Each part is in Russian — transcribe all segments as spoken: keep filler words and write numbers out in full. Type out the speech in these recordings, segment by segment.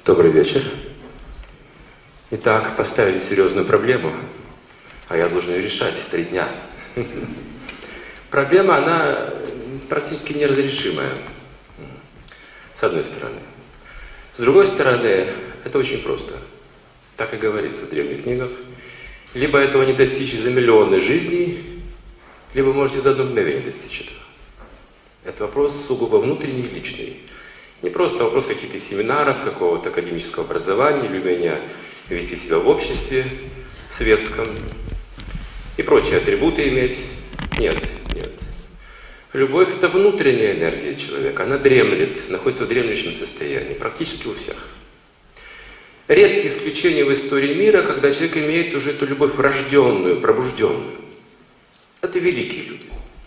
Добрый вечер. Итак, поставили серьезную проблему, а я должен ее решать три дня. Проблема, она практически неразрешимая, с одной стороны. С другой стороны, это очень просто. Так и говорится в древних книгах. Либо этого не достичь за миллионы жизней, либо можете за одно мгновение достичь этого. Это вопрос сугубо внутренний и личный. Не просто вопрос каких-то семинаров, какого-то академического образования, или умения вести себя в обществе светском и прочие атрибуты иметь. Нет, нет. Любовь — это внутренняя энергия человека. Она дремлет, находится в дремлющем состоянии, практически у всех. Редкие исключения в истории мира, когда человек имеет уже эту любовь врожденную, пробужденную. Это великие люди.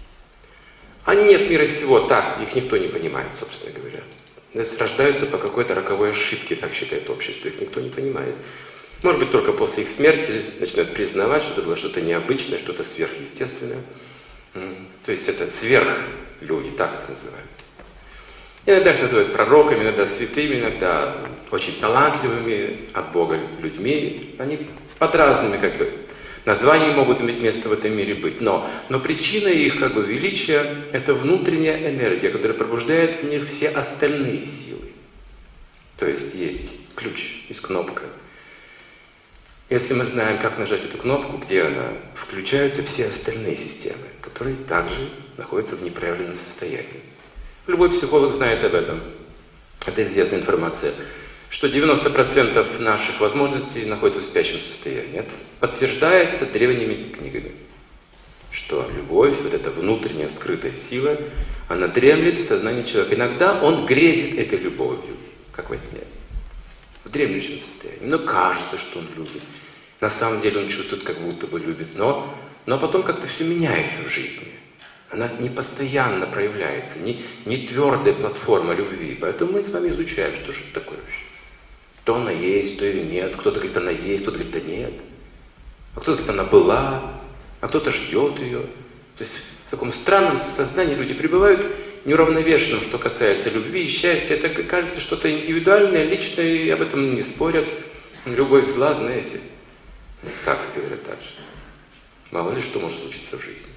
Они не от мира сего, так, их никто не понимает, собственно говоря. Рождаются по какой-то роковой ошибке, так считает общество, их никто не понимает. Может быть, только после их смерти начинают признавать, что это было что-то необычное, что-то сверхъестественное. То есть это сверхлюди, так их называют. Иногда их называют пророками, иногда святыми, иногда очень талантливыми от Бога людьми. Они под разными как бы названиями могут иметь место в этом мире быть. Но, но причина их как бы величия — это внутренняя энергия, которая пробуждает в них все остальные силы. То есть есть ключ, есть кнопка. Если мы знаем, как нажать эту кнопку, где она, включаются все остальные системы, которые также находятся в непроявленном состоянии. Любой психолог знает об этом. Это известная информация, что девяносто процентов наших возможностей находятся в спящем состоянии. Это подтверждается древними книгами, что любовь, вот эта внутренняя скрытая сила, она дремлет в сознании человека. Иногда он грезит этой любовью, как во сне, в дремлющем состоянии. Но кажется, что он любит. На самом деле он чувствует, как будто бы любит. Но, но потом как-то все меняется в жизни. Она не постоянно проявляется, не, не твердая платформа любви. Поэтому мы с вами изучаем, что же это такое вообще. То она есть, то ее нет. Кто-то говорит, она есть, кто-то говорит, да нет. А кто-то говорит, она была, а кто-то ждет ее. То есть в таком странном сознании люди пребывают неуравновешенным, что касается любви и счастья. Это кажется что-то индивидуальное, личное, и об этом не спорят. Любовь зла, знаете. Так говорят так же. Мало ли что может случиться в жизни.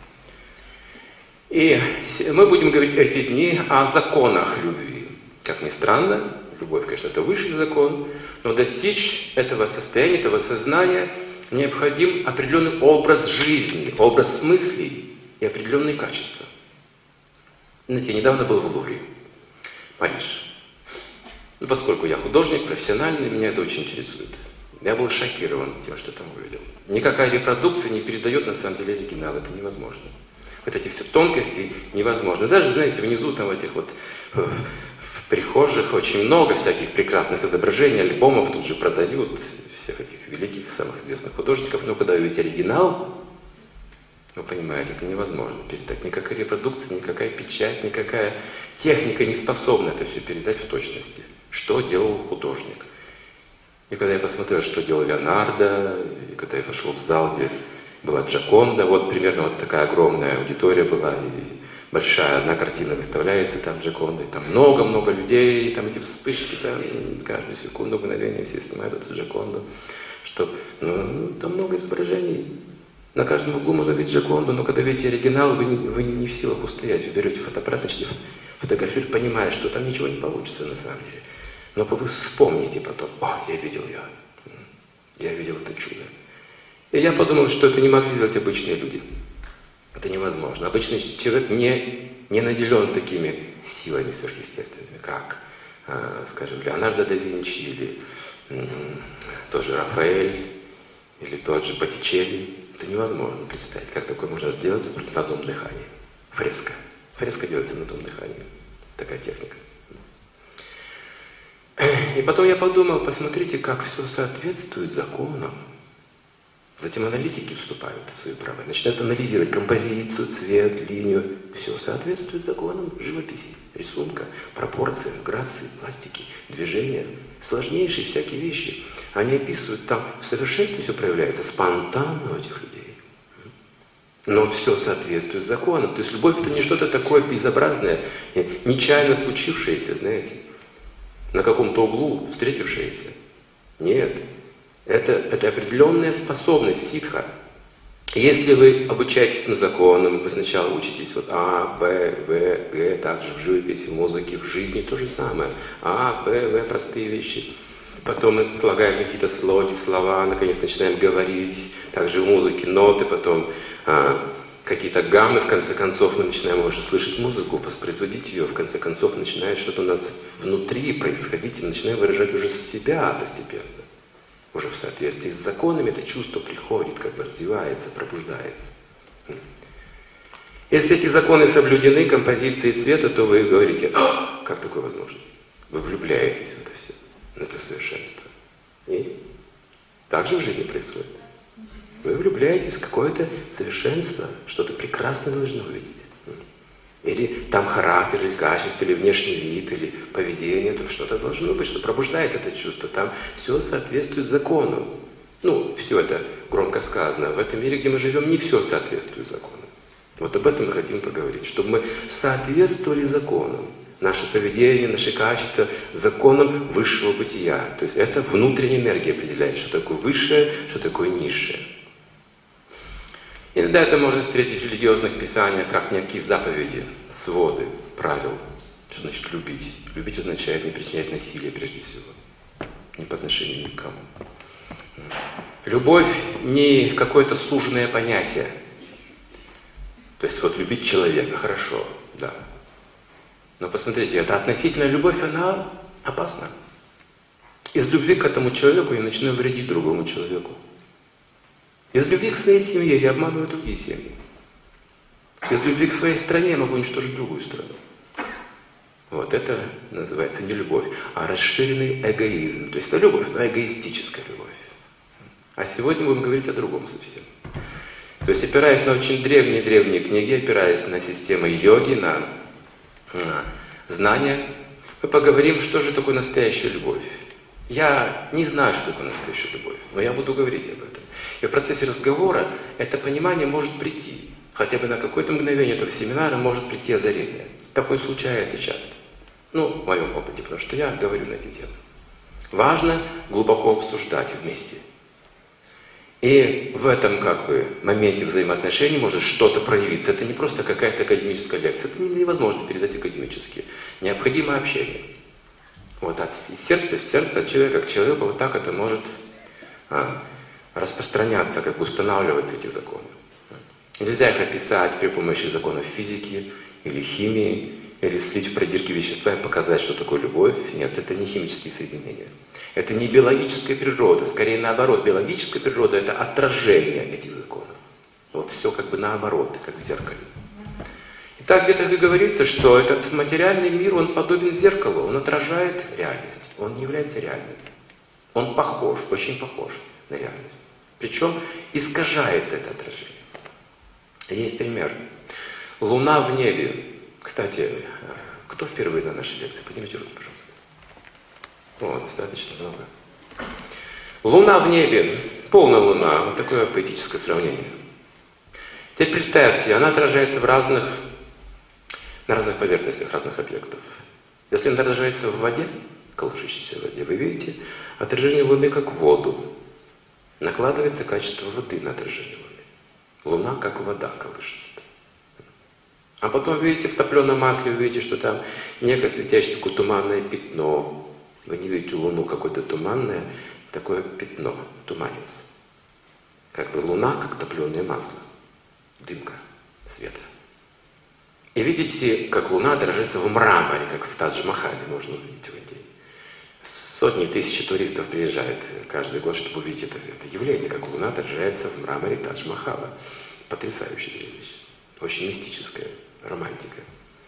И мы будем говорить эти дни о законах любви. Как ни странно, любовь, конечно, это высший закон, но достичь этого состояния, этого сознания необходим определенный образ жизни, образ мыслей и определенные качества. Знаете, я недавно был в Лувре, Париж. Ну, поскольку я художник, профессиональный, меня это очень интересует. Я был шокирован тем, что там увидел. Никакая репродукция не передает на самом деле оригинал, это невозможно. Вот эти все тонкости невозможно. Даже, знаете, внизу там этих вот в прихожих очень много всяких прекрасных изображений, альбомов тут же продают всех этих великих, самых известных художников. Но когда вы видите оригинал, вы понимаете, это невозможно передать. Никакая репродукция, никакая печать, никакая техника не способна это все передать в точности. Что делал художник? И когда я посмотрел, что делал Леонардо, и когда я вошел в зал, где была Джоконда, вот примерно вот такая огромная аудитория была, и большая одна картина выставляется там Джоконда, и там много-много людей, и там эти вспышки, там каждую секунду, мгновение все снимают эту Джоконду, что, ну, там много изображений. На каждом углу можно видеть Джоконду, но когда видите оригинал, вы не, вы не в силах устоять. Вы берете фотоаппарат, начнете фотографировать, понимая, что там ничего не получится на самом деле. Но вы вспомните потом, о, я видел я, я видел это чудо. И я подумал, что это не могли сделать обычные люди. Это невозможно. Обычный человек не, не наделен такими силами сверхъестественными, как, э, скажем, Леонардо да Винчи, или э, тот же Рафаэль, или тот же Боттичелли. Это невозможно представить, как такое можно сделать на одном дыхании. Фреска. Фреска делается на одном дыхании. Такая техника. И потом я подумал, посмотрите, как все соответствует законам. Затем аналитики вступают в свои права, начинают анализировать композицию, цвет, линию. Все соответствует законам живописи, рисунка, пропорциям, грации, пластики, движения. Сложнейшие всякие вещи. Они описывают, там в совершенстве все проявляется спонтанно у этих людей. Но все соответствует законам. То есть любовь — это не что-то такое безобразное, нечаянно случившееся, знаете. на каком-то углу встретившиеся. Нет. Это, это определенная способность ситха. Если вы обучаетесь этим законам, вы сначала учитесь вот А, Б, В, Г, также в живописи, в музыке, в жизни то же самое. А, Б, В, простые вещи. Потом мы слагаем какие-то слоги, слова, наконец начинаем говорить. Также в музыке ноты, потом а, какие-то гаммы, в конце концов мы начинаем уже слышать музыку, воспроизводить ее, в конце концов начинает что-то у нас внутри происходить, и мы начинаем выражать уже себя постепенно. Уже в соответствии с законами это чувство приходит, как бы развивается, пробуждается. Если эти законы соблюдены, композиции цвета, то вы говорите: «А, как такое возможно?» Вы влюбляетесь в это все, в это совершенство. И так же в жизни происходит. Вы влюбляетесь в какое-то совершенство, что-то прекрасное должно увидеть. Или там характер, или качество, или внешний вид, или поведение, там что-то должно быть, что пробуждает это чувство. Там все соответствует закону. Ну, все это громко сказано. В этом мире, где мы живем, не все соответствует закону. Вот об этом мы хотим поговорить. Чтобы мы соответствовали законам. Наше поведение, наши качества законам высшего бытия. То есть это внутренняя энергия определяет, что такое высшее, что такое низшее. Иногда это можно встретить в религиозных писаниях, как некие заповеди, своды, правил. Что значит любить? Любить означает не причинять насилие прежде всего. Не по отношению ни к кому. Любовь не какое-то суженное понятие. То есть вот любить человека, хорошо, да. Но посмотрите, эта относительная любовь, она опасна. Из любви к этому человеку я начинаю вредить другому человеку. Из любви к своей семье я обманываю другие семьи. Из любви к своей стране я могу уничтожить другую страну. Вот это называется не любовь, а расширенный эгоизм. То есть это любовь, но эгоистическая любовь. А сегодня будем говорить о другом совсем. То есть опираясь на очень древние-древние книги, опираясь на системы йоги, на, на знания, мы поговорим, что же такое настоящая любовь. Я не знаю, что такое настоящая любовь, но я буду говорить об этом. И в процессе разговора это понимание может прийти. Хотя бы на какое-то мгновение этого семинара может прийти озарение. Такое случается часто. Ну, в моем опыте, потому что я говорю на эти темы. Важно глубоко обсуждать вместе. И в этом как бы моменте взаимоотношений может что-то проявиться. Это не просто какая-то академическая лекция. Это невозможно передать академически. Необходимо общение. Вот от сердца в сердце, от человека к человеку, вот так это может а, распространяться, как бы устанавливаться эти законы. Нельзя их описать при помощи законов физики или химии, или слить в пробирке вещества и показать, что такое любовь. Нет, это не химические соединения. Это не биологическая природа, скорее наоборот. Биологическая природа — это отражение этих законов. Вот все как бы наоборот, как в зеркале. Итак, где-то и говорится, что этот материальный мир, он подобен зеркалу, он отражает реальность, он не является реальным. Он похож, очень похож на реальность. Причем искажает это отражение. Есть пример. Луна в небе. Кстати, кто впервые на нашей лекции? Поднимите руки, пожалуйста. О, достаточно много. Луна в небе, полная луна, вот такое поэтическое сравнение. Теперь представьте, она отражается в разных, на разных поверхностях разных объектов. Если она отражается в воде, колышущейся в воде, вы видите отражение Луны как в воду. Накладывается качество воды на отражение Луны. Луна как вода колышется. А потом видите в топленом масле, вы видите, что там некое светящееся такое туманное пятно. Вы не видите Луну какое-то туманное, такое пятно, туманец. Как бы Луна, как топленое масло. Дымка света. И видите, как Луна отражается в мраморе, как в Тадж-Махале можно увидеть в Индии. Сотни тысяч туристов приезжают каждый год, чтобы увидеть это, это явление, как Луна отражается в мраморе Тадж-Махала. Потрясающее зрелище. Очень мистическая романтика.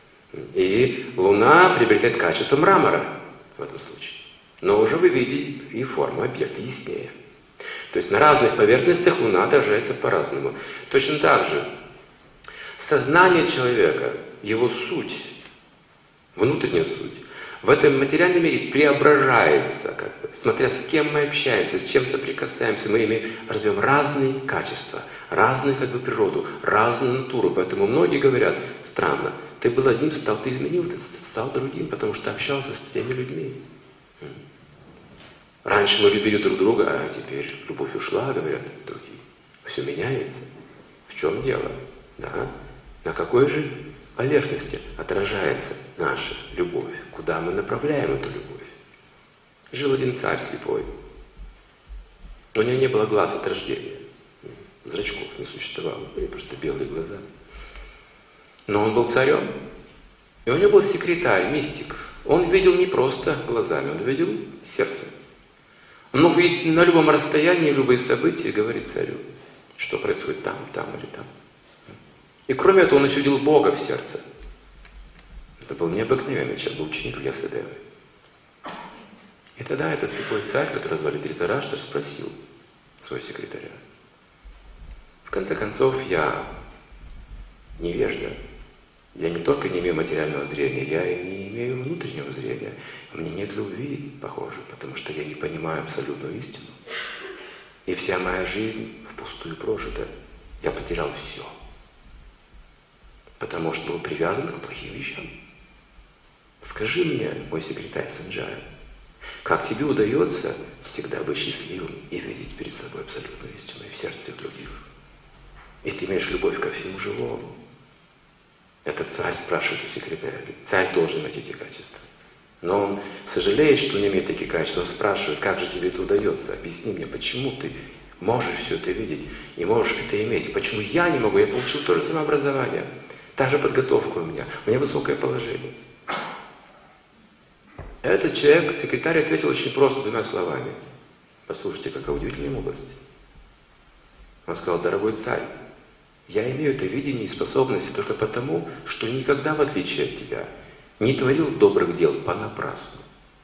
И Луна приобретает качество мрамора в этом случае. Но уже вы видите и форму объекта яснее. То есть на разных поверхностях Луна отражается по-разному. Точно так же сознание человека, его суть, внутренняя суть, в этом материальном мире преображается, как бы, смотря с кем мы общаемся, с чем соприкасаемся, мы ими развиваем разные качества, разную как бы природу, разную натуру. Поэтому многие говорят: странно, ты был одним, стал, ты изменился, ты стал другим, потому что общался с теми людьми. Раньше мы любили друг друга, а теперь любовь ушла, говорят другие. Все меняется. В чем дело? Да? На какой же поверхности отражается наша любовь? Куда мы направляем эту любовь? Жил один царь слепой. У него не было глаз от рождения. Зрачков не существовало. Были просто белые глаза. Но он был царем. И у него был секретарь, мистик. Он видел не просто глазами, он видел сердцем. Он мог видеть на любом расстоянии любые события и говорить царю, что происходит там, там или там. И кроме этого он еще видел Бога в сердце. Это был необыкновенный человек, был ученик Вьясадевы. И тогда этот слепой царь, которого звали Дритараштра, спросил своего секретаря: в конце концов, я невежда. Я не только не имею материального зрения, я и не имею внутреннего зрения. У меня нет любви, похоже, потому что я не понимаю абсолютную истину. И вся моя жизнь впустую прожита. Я потерял все. Потому что был привязан к плохим вещам. Скажи мне, мой секретарь Санджая, как тебе удается всегда быть счастливым и видеть перед собой абсолютную истину и в сердце других? И ты имеешь любовь ко всему живому. Этот царь спрашивает у секретаря. Царь должен иметь эти качества. Но он сожалеет, что не имеет таких качеств. Он спрашивает, как же тебе это удается? Объясни мне, почему ты можешь все это видеть и можешь это иметь? Почему я не могу? Я получил то же самое образование. Та же подготовка у меня. У меня высокое положение. Этот человек, секретарь, ответил очень просто, двумя словами. Послушайте, какая удивительная мудрость. Он сказал: дорогой царь, я имею это видение и способности только потому, что никогда, в отличие от тебя, не творил добрых дел понапрасну.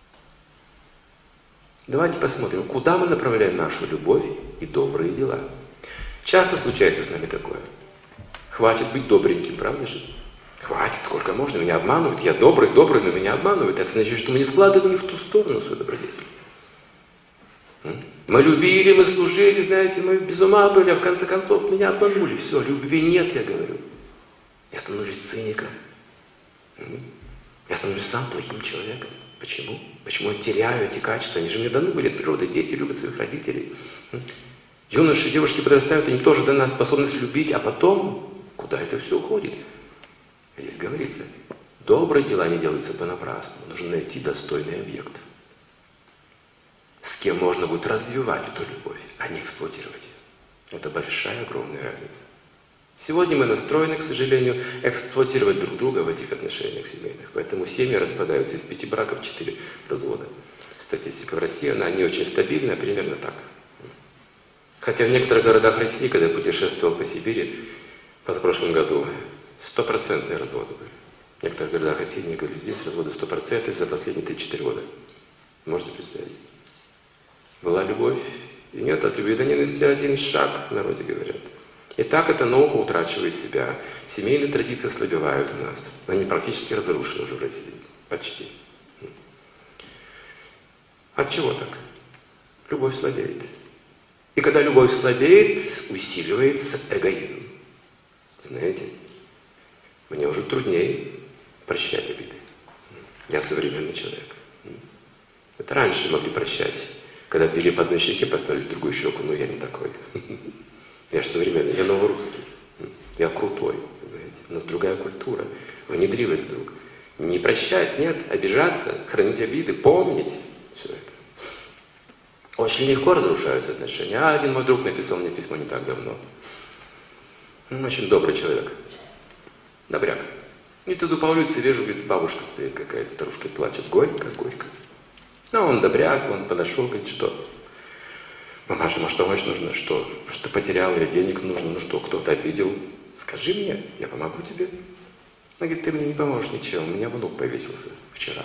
Давайте посмотрим, куда мы направляем нашу любовь и добрые дела. Часто случается с нами такое. Хватит быть добреньким, правда же? Хватит, сколько можно, меня обманывают. Я добрый, добрый, но меня обманывают. Это значит, что мы не вкладываем не в ту сторону свою добродетель. Мы любили, мы служили, знаете, мы без ума были, а в конце концов меня обманули. Все, любви нет, я говорю. Я становлюсь циником. Я становлюсь сам плохим человеком. Почему? Почему я теряю эти качества? Они же мне даны были от природы. Дети любят своих родителей. Юноши и девушки подрастают, они тоже дана способность любить, а потом куда это все уходит? Здесь говорится, добрые дела не делаются понапрасну. Нужно найти достойный объект, с кем можно будет развивать эту любовь, а не эксплуатировать ее. Это большая, огромная разница. Сегодня мы настроены, к сожалению, эксплуатировать друг друга в этих отношениях семейных. Поэтому семьи распадаются, из пяти браков четыре развода. Статистика в России, она не очень стабильная, примерно так. Хотя в некоторых городах России, когда я путешествовал по Сибири в позапрошлом году, стопроцентные разводы были. В некоторых городах России, мне говорили, здесь разводы стопроцентные за последние три-четыре года. Можете представить? Была любовь, и нет от любви до ненависти один шаг, в народе говорят. И так эта наука утрачивает себя. Семейные традиции ослабевают у нас. Они практически разрушены уже в России. Почти. От чего так? Любовь слабеет. И когда любовь слабеет, усиливается эгоизм. Знаете, мне уже труднее прощать обиды. Я современный человек. Это раньше могли прощать. Когда били по одной щеке, поставили другую щеку, но я не такой. Я же современный, я новорусский. Я крутой, понимаете? У нас другая культура. Внедрилась вдруг. Не прощать, нет, обижаться, хранить обиды, помнить все это. Очень легко разрушаются отношения. А один мой друг написал мне письмо не так давно. Он очень добрый человек. Добряк. И тут по улице вижу, говорит, бабушка стоит какая-то, старушка плачет. Горько, горько. Ну, он добряк, он подошел, говорит, что? Мамаша, может, помочь нужно? Что? Что потерял или денег нужно? Ну что, кто-то обидел? Скажи мне, я помогу тебе. Она говорит, ты мне не поможешь ничем. У меня внук повесился вчера.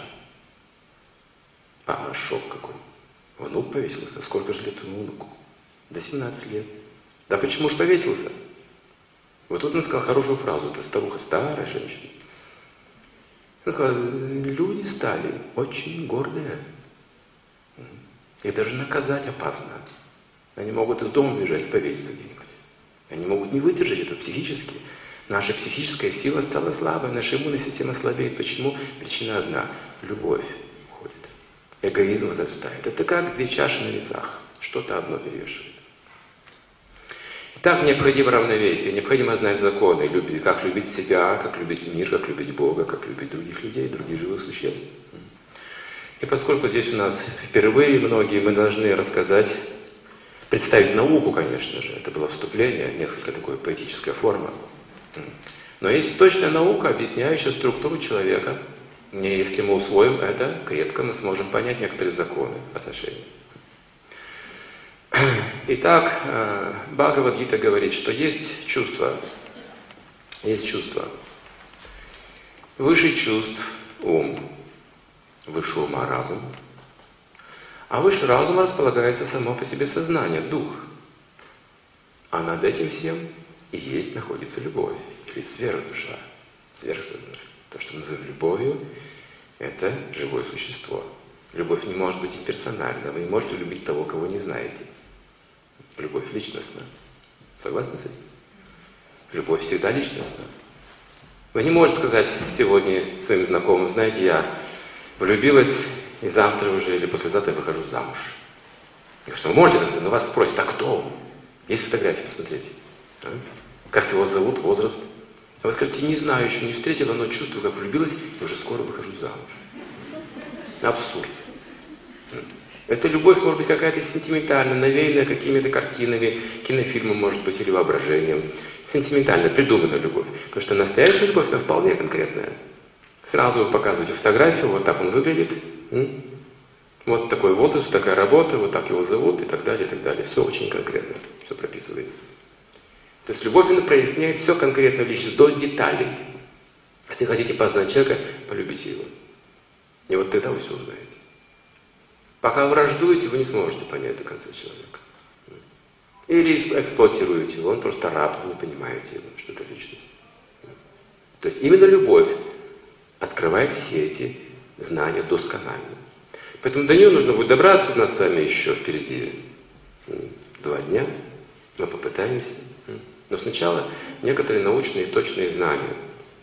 А, шок какой. Внук повесился. Сколько же лет внуку? До семнадцати лет. Да почему ж повесился? Вот тут он сказал хорошую фразу. Это старуха, старая женщина. Он сказал, люди стали очень гордые. И даже наказать опасно. Они могут из дома бежать, повеситься где-нибудь. Они могут не выдержать это психически. Наша психическая сила стала слабой, наша иммунная система слабеет. Почему? Причина одна. Любовь уходит. эгоизм возрастает. Это как две чаши на весах. Что-то одно перевешивает. Так необходимо равновесие, необходимо знать законы, любить, как любить себя, как любить мир, как любить Бога, как любить других людей, других живых существ. И поскольку здесь у нас впервые многие, мы должны рассказать, представить науку, конечно же, это было вступление, несколько такое поэтическая форма. Но есть точная наука, объясняющая структуру человека. И если мы усвоим это крепко, мы сможем понять некоторые законы отношений. Итак, Бхагавад-гита говорит, что есть чувства, есть чувства. Выше чувств ум, выше ума разум, а выше разума располагается само по себе сознание, дух. А над этим всем и есть находится любовь, или сверхдуша, сверхсознание. То, что мы называем любовью, это живое существо. Любовь не может быть имперсональна, вы не можете любить того, кого не знаете. Любовь личностна. Согласны с этим? Любовь всегда личностна. Вы не можете сказать сегодня своим знакомым, знаете, я влюбилась, и завтра уже или послезавтра я выхожу замуж. Я говорю, вы можете это сказать, но вас спросят, а кто он? Есть фотографии, посмотрите. А? Как его зовут, возраст. А вы скажете, не знаю, еще не встретила, но чувствую, как влюбилась, и уже скоро выхожу замуж. Абсурд. Эта любовь может быть какая-то сентиментальная, навеянная какими-то картинами, кинофильмом, может быть, или воображением. Сентиментальная, придуманная любовь. Потому что настоящая любовь, она вполне конкретная. Сразу вы показываете фотографию, вот так он выглядит. Вот такой возраст, такая работа, вот так его зовут, и так далее, и так далее. Все очень конкретно, все прописывается. То есть любовь, она проясняет все конкретно личность, до деталей. Если хотите познать человека, полюбите его. И вот тогда вы все узнаете. Пока враждуете, вы не сможете понять до конца человека. Или эксплуатируете его, он просто раб, вы не понимаете его, что это личность. То есть именно любовь открывает все эти знания досконально. Поэтому до нее нужно будет добраться, у нас с вами еще впереди два дня, мы попытаемся. Но сначала некоторые научные точные знания.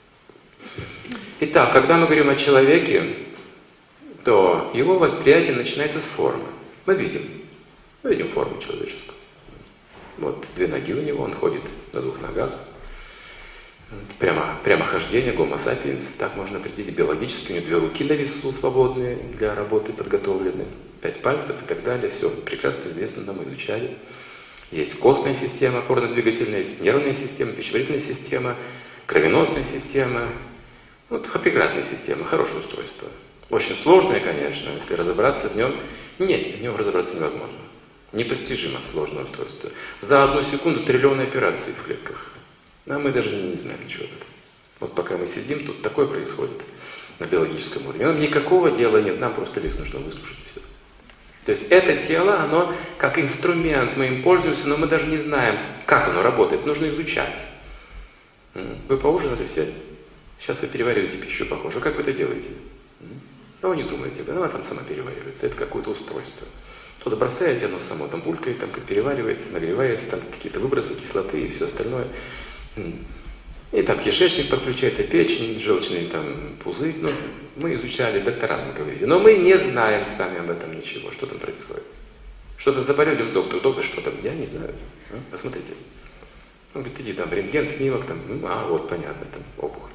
Итак, когда мы говорим о человеке, то его восприятие начинается с формы. Мы видим, мы видим форму человеческую. Вот две ноги у него, он ходит на двух ногах. Прямо, прямохождение, гомо сапиенс, так можно определить биологически. У него две руки на весу свободные, для работы подготовлены, пять пальцев и так далее. Все прекрасно известно, нам изучали. Есть костная система, опорно-двигательная, есть нервная система, пищеварительная система, кровеносная система. Вот прекрасная система, хорошее устройство. Очень сложное, конечно, если разобраться в нем. Нет, в нем разобраться невозможно. Непостижимо сложное устройство. За одну секунду триллионы операций в клетках. А мы даже не знаем ничего об этом. Вот пока мы сидим, тут такое происходит на биологическом уровне. Нам никакого дела нет, нам просто лишь нужно выслушать все. То есть это тело, оно как инструмент, мы им пользуемся, но мы даже не знаем, как оно работает. Нужно изучать. Вы поужинали все? Сейчас вы перевариваете пищу, похоже. Как вы это делаете? Ну, вы не думаете, она там сама переваривается. Это какое-то устройство. Туда бросаете, оно само там булькает, там как переваривается, нагревается, там какие-то выбросы кислоты и все остальное. И там кишечник подключается, печень, желчный там пузырь. Ну, мы изучали, доктора нам говорили. Но мы не знаем сами об этом ничего, что там происходит. Что-то заболел, идем к доктору. Доктор, что там? Я не знаю. А? Посмотрите. Он говорит, иди там, рентген, снимок, там, а вот понятно, там опухоль.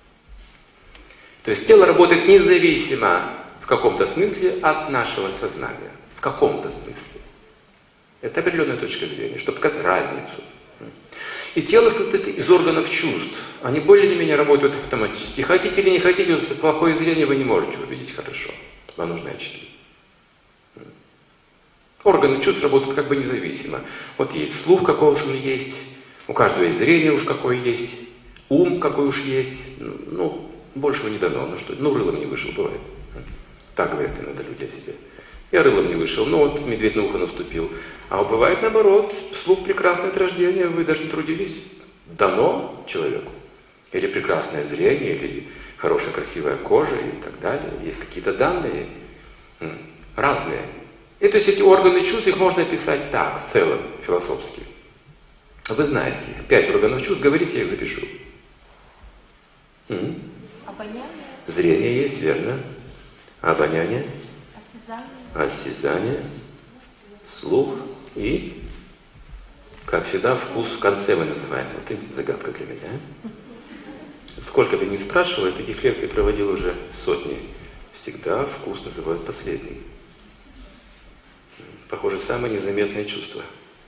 То есть тело работает независимо в каком-то смысле от нашего сознания. В каком-то смысле. Это определенная точка зрения, чтобы показать разницу. И тело состоит из органов чувств. Они более или менее работают автоматически. Хотите или не хотите, если плохое зрение, вы не можете увидеть хорошо. Вам нужны очки. Органы чувств работают как бы независимо. Вот есть слух, какой уж он есть. У каждого есть зрение уж какое есть. Ум какой уж есть. Ну, большего не дано. Ну, что, ну рылом не вышел, бывает. Так говорят иногда люди о себе. Я рылом не вышел, ну вот медведь на ухо наступил. А бывает наоборот, слух прекрасное от рождения, вы даже не трудились. Дано человеку. Или прекрасное зрение, или хорошая красивая кожа и так далее. Есть какие-то данные разные. И то есть эти органы чувств, их можно описать так, в целом, философски. Вы знаете, пять органов чувств, говорите, я их запишу. Обоняние. Зрение есть, верно. Обоняние. А осязание, слух и, как всегда, вкус в конце мы называем. Вот это загадка для меня. Сколько бы ни спрашивал, я таких лекций проводил уже сотни. Всегда вкус называют последний. Похоже, самое незаметное чувство.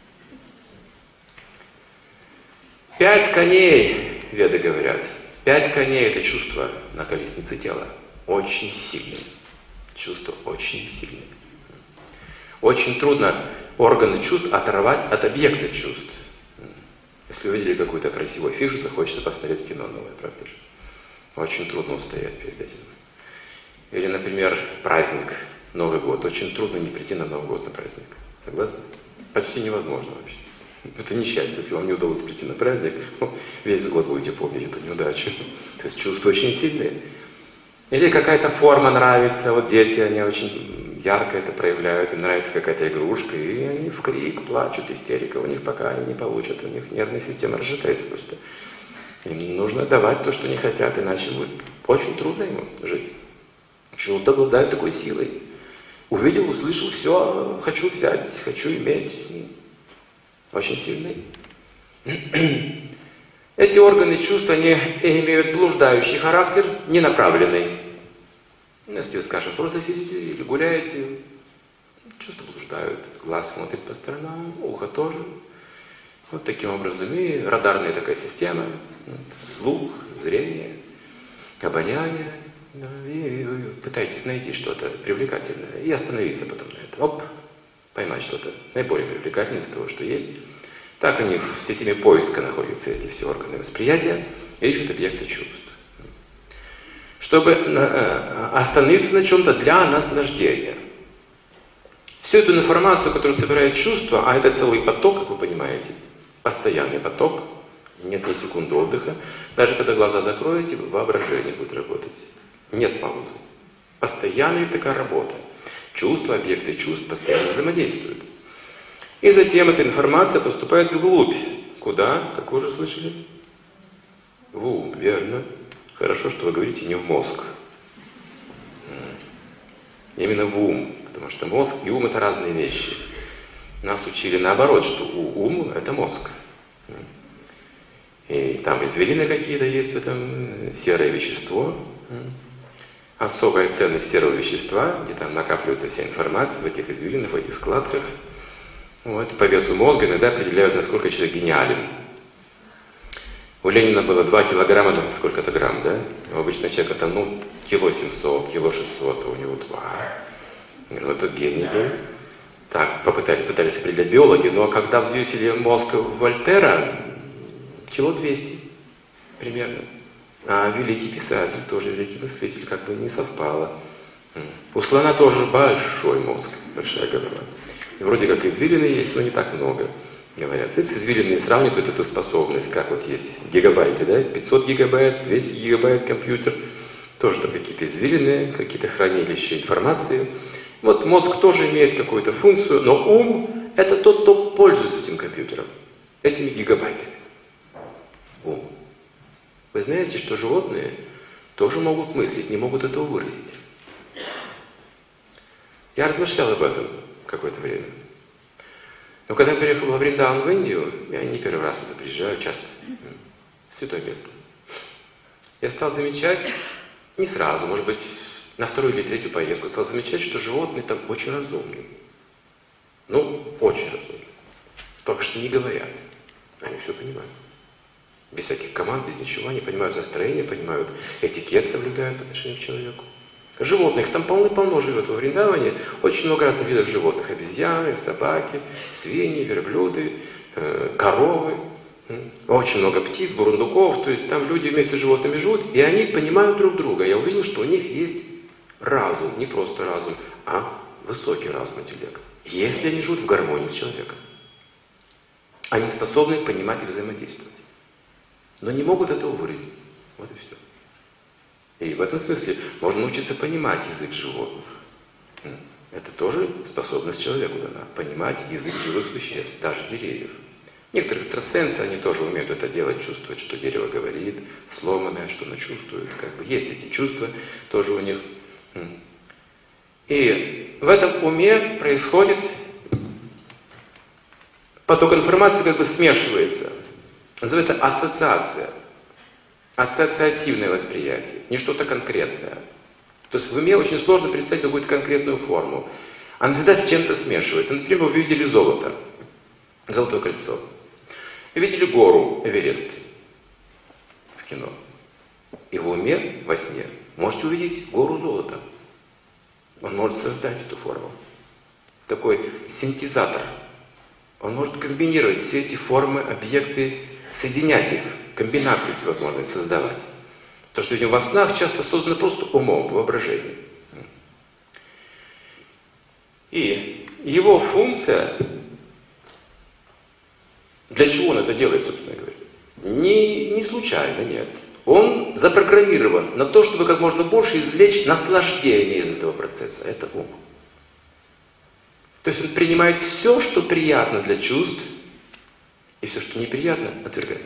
Пять коней, веды говорят. Пять коней — это чувство на колеснице тела. Очень сильное. Чувство очень сильное. Очень трудно органы чувств оторвать от объекта чувств. Если увидели какую-то красивую афишу, захочется посмотреть кино новое, правда же? Очень трудно устоять перед этим. Или, например, праздник, Новый год. Очень трудно не прийти на Новый год на праздник. Согласны? Почти невозможно вообще. Это несчастье, если вам не удалось прийти на праздник, ну, весь год будете помнить эту неудачу. То есть чувства очень сильные. Или какая-то форма нравится, вот дети, они очень ярко это проявляют, им нравится какая-то игрушка, и они в крик плачут, истерика у них, пока они не получат, у них нервная система расшатается просто. Им нужно давать то, что не хотят, иначе будет очень трудно ему жить. Чувства обладают такой силой. Увидел, услышал, все, хочу взять, хочу иметь. Очень сильный. Эти органы чувств, они имеют блуждающий характер, ненаправленный. Если вы, скажем, просто сидите или гуляете, чувства блуждают, глаз смотрит по сторонам, ухо тоже. Вот таким образом. И радарная такая система, слух, зрение, обоняние. И вы пытаетесь найти что-то привлекательное и остановиться потом на этом. Оп, поймать что-то наиболее привлекательное из того, что есть. Так они в системе поиска находятся, эти все органы восприятия, и ищут объекты чувств. Чтобы остановиться на чем-то для наслаждения. Всю эту информацию, которую собирает чувство, а это целый поток, как вы понимаете, постоянный поток, нет ни секунды отдыха, даже когда глаза закроете, воображение будет работать. Нет паузы. Постоянная такая работа. Чувства, объекты чувств постоянно взаимодействуют. И затем эта информация поступает вглубь. Куда? Как вы уже слышали? В ум, верно. Хорошо, что вы говорите не в мозг. Именно в ум. Потому что мозг и ум — это разные вещи. Нас учили наоборот, что ум — это мозг. И там извилины какие-то есть в этом, серое вещество. Особая ценность серого вещества, где там накапливается вся информация в этих извилинах, в этих складках. Вот, по весу мозга иногда определяют, насколько человек гениален. У Ленина было два килограмма на сколько-то грамм, да? У обычного человека там, ну, кило семьсот, кило шестьсот, а у него два. Ну, этот гений был. Так, попытались, пытались определять биологи, но когда взвесили мозг Вольтера, кило двести примерно. А великий писатель, тоже великий мыслитель, как бы не совпало. У слона тоже большой мозг, большая голова. И вроде как извилины есть, но не так много, говорят. Эти извилины сравнивают эту способность, как вот есть гигабайты, да, пятьсот гигабайт, двести гигабайт компьютер, тоже там какие-то извилины, какие-то хранилища информации. Вот мозг тоже имеет какую-то функцию, но ум — это тот, кто пользуется этим компьютером, этими гигабайтами. Ум. Вы знаете, что животные тоже могут мыслить, не могут этого выразить. Я размышлял об этом какое-то время. Но когда я приехал во Вриндаван, в Индию, я не первый раз туда приезжаю, часто. Святое место. Я стал замечать, не сразу, может быть, на вторую или третью поездку, стал замечать, что животные там очень разумные. Ну, очень разумные. Только что не говорят. Они все понимают. Без всяких команд, без ничего. Они понимают настроение, понимают этикет, соблюдают по отношению к человеку. Животных там полно-полно живет во Вриндаване. Очень много разных видов животных. Обезьяны, собаки, свиньи, верблюды, э, коровы. Очень много птиц, бурундуков. То есть там люди вместе с животными живут, и они понимают друг друга. Я увидел, что у них есть разум. Не просто разум, а высокий разум, интеллект. Если они живут в гармонии с человеком. Они способны понимать и взаимодействовать. Но не могут этого выразить. Вот и все. И в этом смысле можно научиться понимать язык животных. Это тоже способность человеку дана. Понимать язык живых существ, даже деревьев. Некоторые экстрасенсы, они тоже умеют это делать, чувствовать, что дерево говорит, сломанное, что оно чувствует. Как бы есть эти чувства тоже у них. И в этом уме происходит поток информации, как бы смешивается. Называется ассоциация. Ассоциативное восприятие, не что-то конкретное. То есть в уме очень сложно представить какую-то конкретную форму. Она всегда с чем-то смешивается. Например, вы увидели золото, золотое кольцо. Вы видели гору Эверест в кино. И в уме, во сне, можете увидеть гору золота. Он может создать эту форму. Такой синтезатор. Он может комбинировать все эти формы, объекты, соединять их, комбинации всевозможные создавать. То, что видим во снах, часто создано просто умом, воображением. И его функция, для чего он это делает, собственно говоря, не, не случайно, нет. Он запрограммирован на то, чтобы как можно больше извлечь наслаждение из этого процесса. Это ум. То есть он принимает все, что приятно для чувств, и все, что неприятно, отвергает.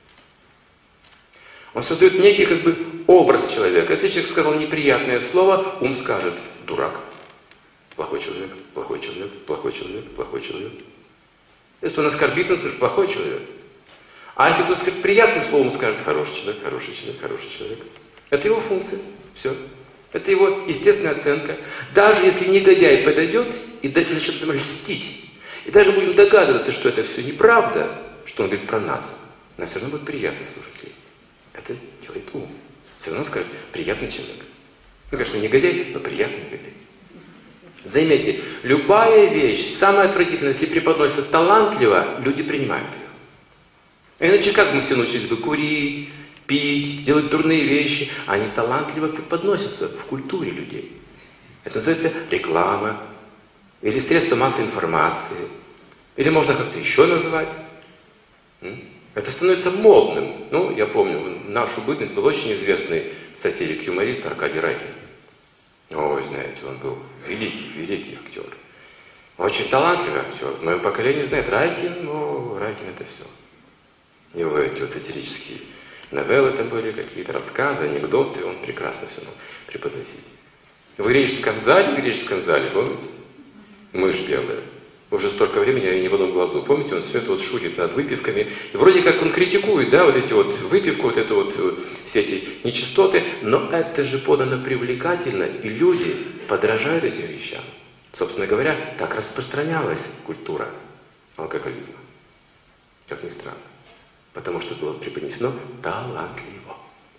Он создает некий как бы образ человека. Если человек сказал неприятное слово, ум скажет: дурак, плохой человек, плохой человек, плохой человек, плохой человек. Если он оскорбит, он скажет: плохой человек. А если кто скажет приятное слово, он скажет: хороший человек, хороший человек, хороший человек. Это его функция. Все. Это его естественная оценка. Даже если негодяй подойдет и начнет нам льстить, и даже будем догадываться, что это все неправда, что он говорит про нас, нам все равно будет приятно слушать лесть. Это делает ум. Все равно скажет: приятный человек. Ну, конечно, негодяй, но приятный негодяй. Заметьте, любая вещь, самая отвратительная, если преподносится талантливо, люди принимают ее. Иначе как мы все научились бы курить, пить, делать дурные вещи? Они талантливо преподносятся в культуре людей. Это называется реклама, или средства массовой информации, или можно как-то еще назвать. Это становится модным. Ну, я помню, в нашу бытность был очень известный сатирик-юморист Аркадий Райкин. Ой, знаете, он был великий, великий актер. Очень талантливый актер. В моем поколении знает Райкин, но Райкин это все. Его эти вот сатирические новеллы там были, какие-то рассказы, анекдоты, он прекрасно все мог преподносить. В греческом зале, в греческом зале, помните? Мышь белая. Уже столько времени, я не в одном глазу. Помните, он все это вот шутит над выпивками. И вроде как он критикует, да, вот эти вот выпивку, вот это вот, вот все эти нечистоты. Но это же подано привлекательно, и люди подражают этим вещам. Собственно говоря, так распространялась культура алкоголизма. Как ни странно. Потому что было преподнесено талантливо.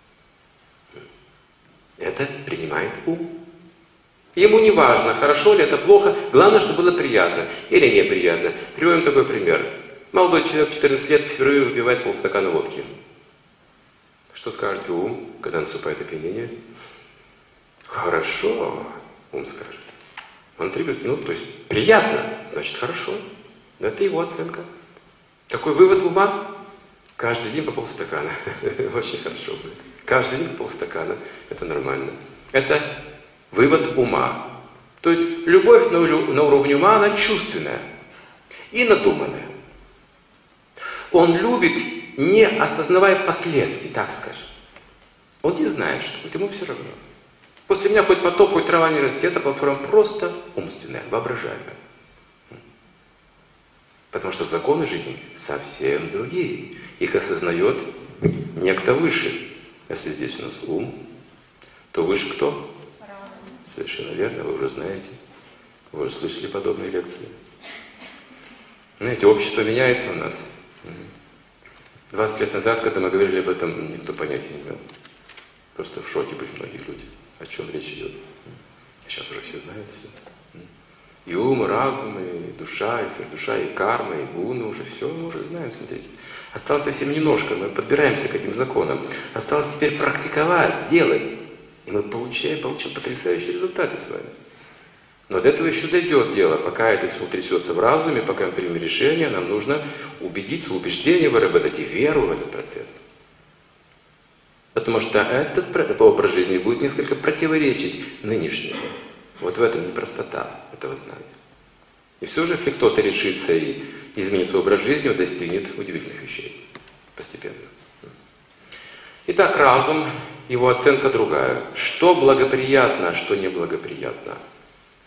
Это принимает ум. Ему не важно, хорошо ли это, плохо, главное, чтобы было приятно или неприятно. Приводим такой пример. Молодой человек, четырнадцать лет, впервые выпивает полстакана водки. Что скажет ум, когда наступает опьянение? Хорошо, ум скажет. Внутри говорит: ну, то есть приятно, значит хорошо. Это его оценка. Какой вывод ума? Каждый день по полстакана. Очень хорошо будет. Каждый день по полстакана. Это нормально. Это вывод ума. То есть любовь на, на уровне ума, она чувственная и надуманная. Он любит, не осознавая последствий, так скажем. Он не знает, что будет, ему все равно. После меня хоть потоп, хоть трава не растет, эта платформа просто умственная, воображаемая. Потому что законы жизни совсем другие. Их осознает некто выше. Если здесь у нас ум, то выше кто? Совершенно верно, вы уже знаете. Вы уже слышали подобные лекции. Знаете, общество меняется у нас. двадцать лет назад, когда мы говорили об этом, никто понятия не имел. Просто в шоке были многие люди. О чем речь идет. Сейчас уже все знают все. И ум, и разум, и душа, и сверхдуша, и карма, и гуны, уже все мы уже знаем, смотрите. Осталось совсем немножко, мы подбираемся к этим законам. Осталось теперь практиковать, делать. И мы получаем, получим потрясающие результаты с вами. Но до этого еще дойдет дело. Пока это все утрясется в разуме, пока мы примем решение, нам нужно убедиться, убеждение выработать и веру в этот процесс. Потому что этот образ жизни будет несколько противоречить нынешнему. Вот в этом непростота этого знания. И все же, если кто-то решится и изменит свой образ жизни, он достигнет удивительных вещей. Постепенно. Итак, разум, его оценка другая. Что благоприятно, а что неблагоприятно.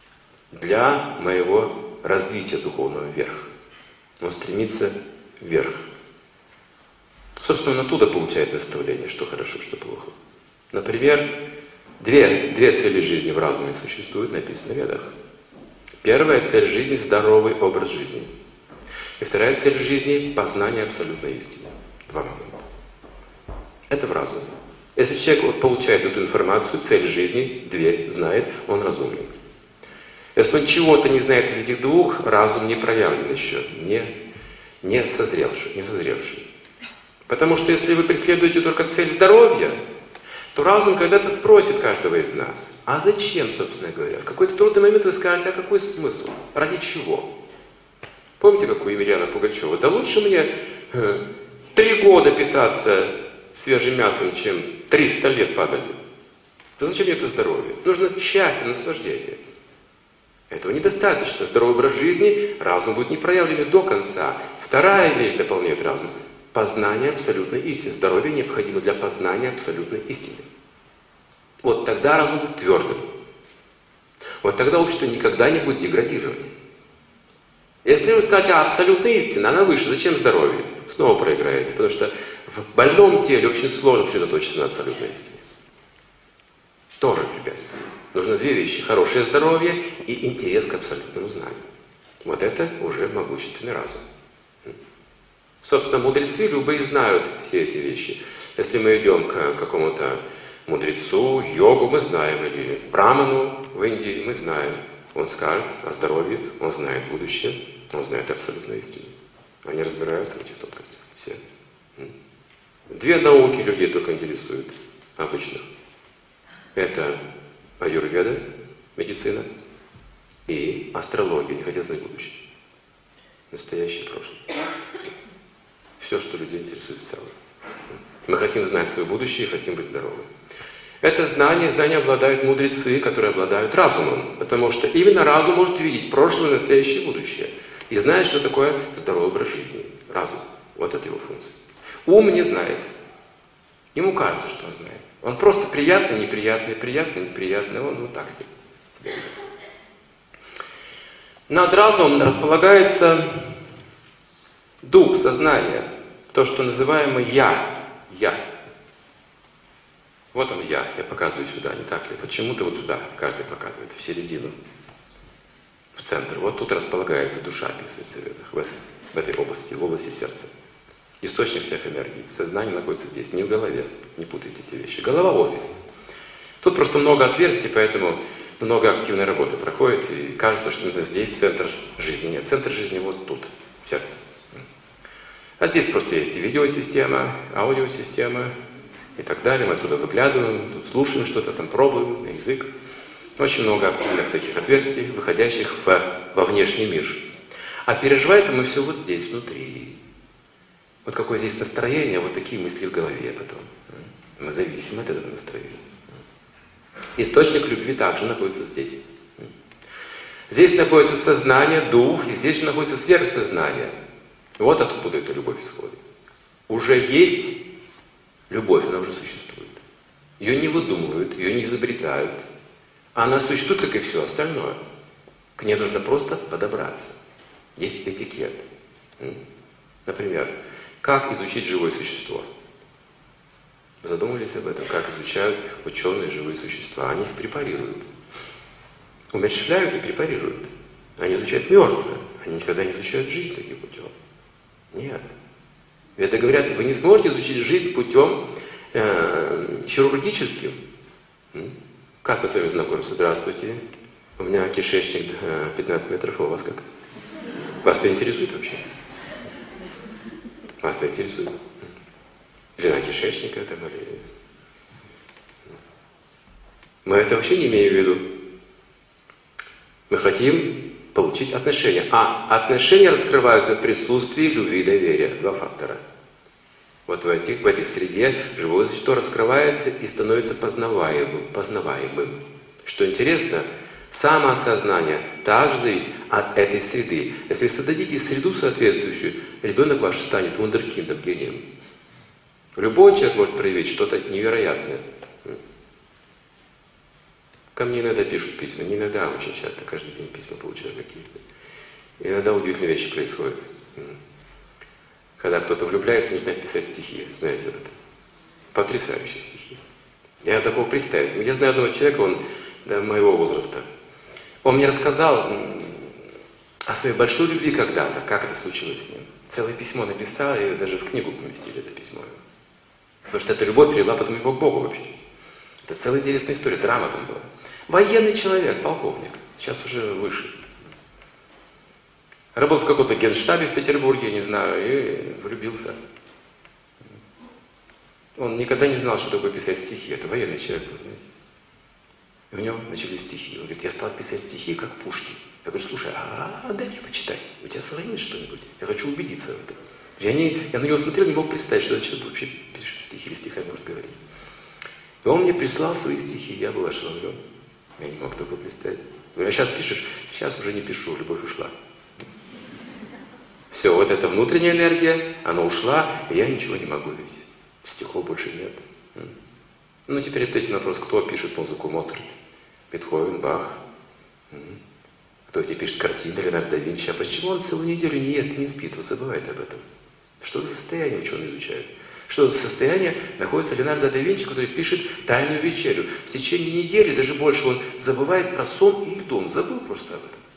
для моего развития духовного вверх. Он стремится вверх. Собственно, он оттуда получает наставление, что хорошо, что плохо. Например, две, две цели жизни в разуме существуют, написано в Ведах. Первая цель жизни – здоровый образ жизни. И вторая цель жизни – познание абсолютной истины. Два момента. Это в разуме. Если человек вот получает эту информацию, цель жизни, дверь, знает, он разумный. Если он чего-то не знает из этих двух, разум не проявлен еще, не, не созревший, не созревший. Потому что если вы преследуете только цель здоровья, то разум когда-то спросит каждого из нас, а зачем, собственно говоря? В какой-то трудный момент вы скажете, а какой смысл? Ради чего? Помните, как у Емельяна Пугачева? Да лучше мне э, три года питаться свежим мясом, чем триста лет падали. Да зачем мне это здоровье? Нужно счастье, наслаждение. Этого недостаточно. Здоровый образ жизни, разум будет не проявлен до конца. Вторая вещь дополняет разум. Познание абсолютной истины. Здоровье необходимо для познания абсолютной истины. Вот тогда разум будет твердым. Вот тогда общество никогда не будет деградировать. Если вы скажете, а абсолютная истина, она выше, зачем здоровье? Снова проиграете, потому что в больном теле очень сложно сосредоточиться на абсолютной истине. Тоже препятствие есть. Нужно две вещи. Хорошее здоровье и интерес к абсолютному знанию. Вот это уже могущественный разум. Собственно, мудрецы любые знают все эти вещи. Если мы идем к какому-то мудрецу, йогу мы знаем, или браману в Индии мы знаем. Он скажет о здоровье, он знает будущее, он знает абсолютную истину. Они разбираются в этих тонкостях. Все. Две науки людей только интересуют обычных. Это аюрведа, медицина, и астрология, не хотят знать будущее. Настоящее и прошлое. Все, что людей интересует в целом. Мы хотим знать свое будущее и хотим быть здоровы. Это знание, знание обладают мудрецы, которые обладают разумом. Потому что именно разум может видеть прошлое, настоящее и будущее. И знает, что такое здоровый образ жизни. Разум. Вот это его функция. Ум не знает. Ему кажется, что он знает. Он просто приятный, неприятный, приятный, неприятный. Он вот так себе. Над разумом располагается дух, сознание. То, что называемо «я». «Я». Вот он «я». Я показываю сюда, не так ли? Почему-то вот сюда каждый показывает, в середину, в центр. Вот тут располагается душа, описывается в Ведах, в этой, в этой области, в области сердца. Источник всех энергий. Сознание находится здесь, не в голове. Не путайте эти вещи. Голова — офис. Тут просто много отверстий, поэтому много активной работы проходит, и кажется, что здесь центр жизни. Нет, центр жизни вот тут, в сердце. А здесь просто есть и видеосистема, аудиосистема и так далее. Мы отсюда выглядываем, тут слушаем что-то, там пробуем на язык. Очень много активных таких отверстий, выходящих в, во внешний мир. А переживаем мы все вот здесь, внутри. Вот какое здесь настроение, вот такие мысли в голове потом. Мы зависим от этого настроения. Источник любви также находится здесь. Здесь находится сознание, дух, и здесь же находится сверхсознание. Вот откуда эта любовь исходит. Уже есть любовь, она уже существует. Ее не выдумывают, ее не изобретают. Она существует, как и все остальное. К ней нужно просто подобраться. Есть этикет. Например, как изучить живое существо? Вы задумывались об этом? Как изучают ученые живые существа? Они их препарируют. Умерщвляют и препарируют. Они изучают мертвое. Они никогда не изучают жизнь таким путем. Нет. Это говорят, вы не сможете изучить жизнь путем э, хирургическим. Как мы с вами знакомимся? Здравствуйте. У меня кишечник пятнадцать метров, а у вас как? Вас это интересует вообще? Вас это интересует? Длина кишечника там, или... Мы это вообще не имеем в виду. Мы хотим получить отношения. А отношения раскрываются в присутствии любви и доверия. Два фактора. Вот в, этих, в этой среде живое существо раскрывается и становится познаваемым. познаваемым. Что интересно, самоосознание также зависит от этой среды. Если создадите среду соответствующую, ребенок ваш станет вундеркиндом, гением. Любой человек может проявить что-то невероятное. Ко мне иногда пишут письма, не иногда, а очень часто, каждый день письма получаю какие-то. Иногда удивительные вещи происходят. Когда кто-то влюбляется, начинает писать стихи, знаете это. Потрясающие стихи. Я такого представить. Я знаю одного человека, он да, моего возраста. Он мне рассказал о своей большой любви когда-то, как это случилось с ним. Целое письмо написал, и даже в книгу поместили это письмо. Потому что эта любовь привела потом его к Богу вообще. Это целая интересная история, драма там была. Военный человек, полковник, сейчас уже выше. Работал в каком-то генштабе в Петербурге, не знаю, и влюбился. Он никогда не знал, что такое писать стихи. Это военный человек, вы знаете. И у него начались стихи. Он говорит, я стал писать стихи, как Пушкин. Я говорю, слушай, а, а дай мне почитать. У тебя сохранилось что-нибудь? Я хочу убедиться в этом. Я, не, я на него смотрел, не мог представить, что этот человек вообще пишет стихи или стихами может говорить. И он мне прислал свои стихи, я был ошеломлен. Я не мог такого представить. Говорю, а сейчас пишешь? Сейчас уже не пишу, любовь ушла. Все, вот эта внутренняя энергия, она ушла, и я ничего не могу видеть. Стихов больше нет. Ну, теперь ответьте на вопрос, кто пишет музыку? Моцарт, Бетховен, Бах. Кто эти пишет картины? Леонардо да Винчи. А почему он целую неделю не ест и не спит? Вот забывает об этом. Что за состояние ученые изучают? Что за состояние находится Леонардо да Винчи, который пишет «Тайную вечерю». В течение недели, даже больше, он забывает про сон и еду. Он забыл просто об этом.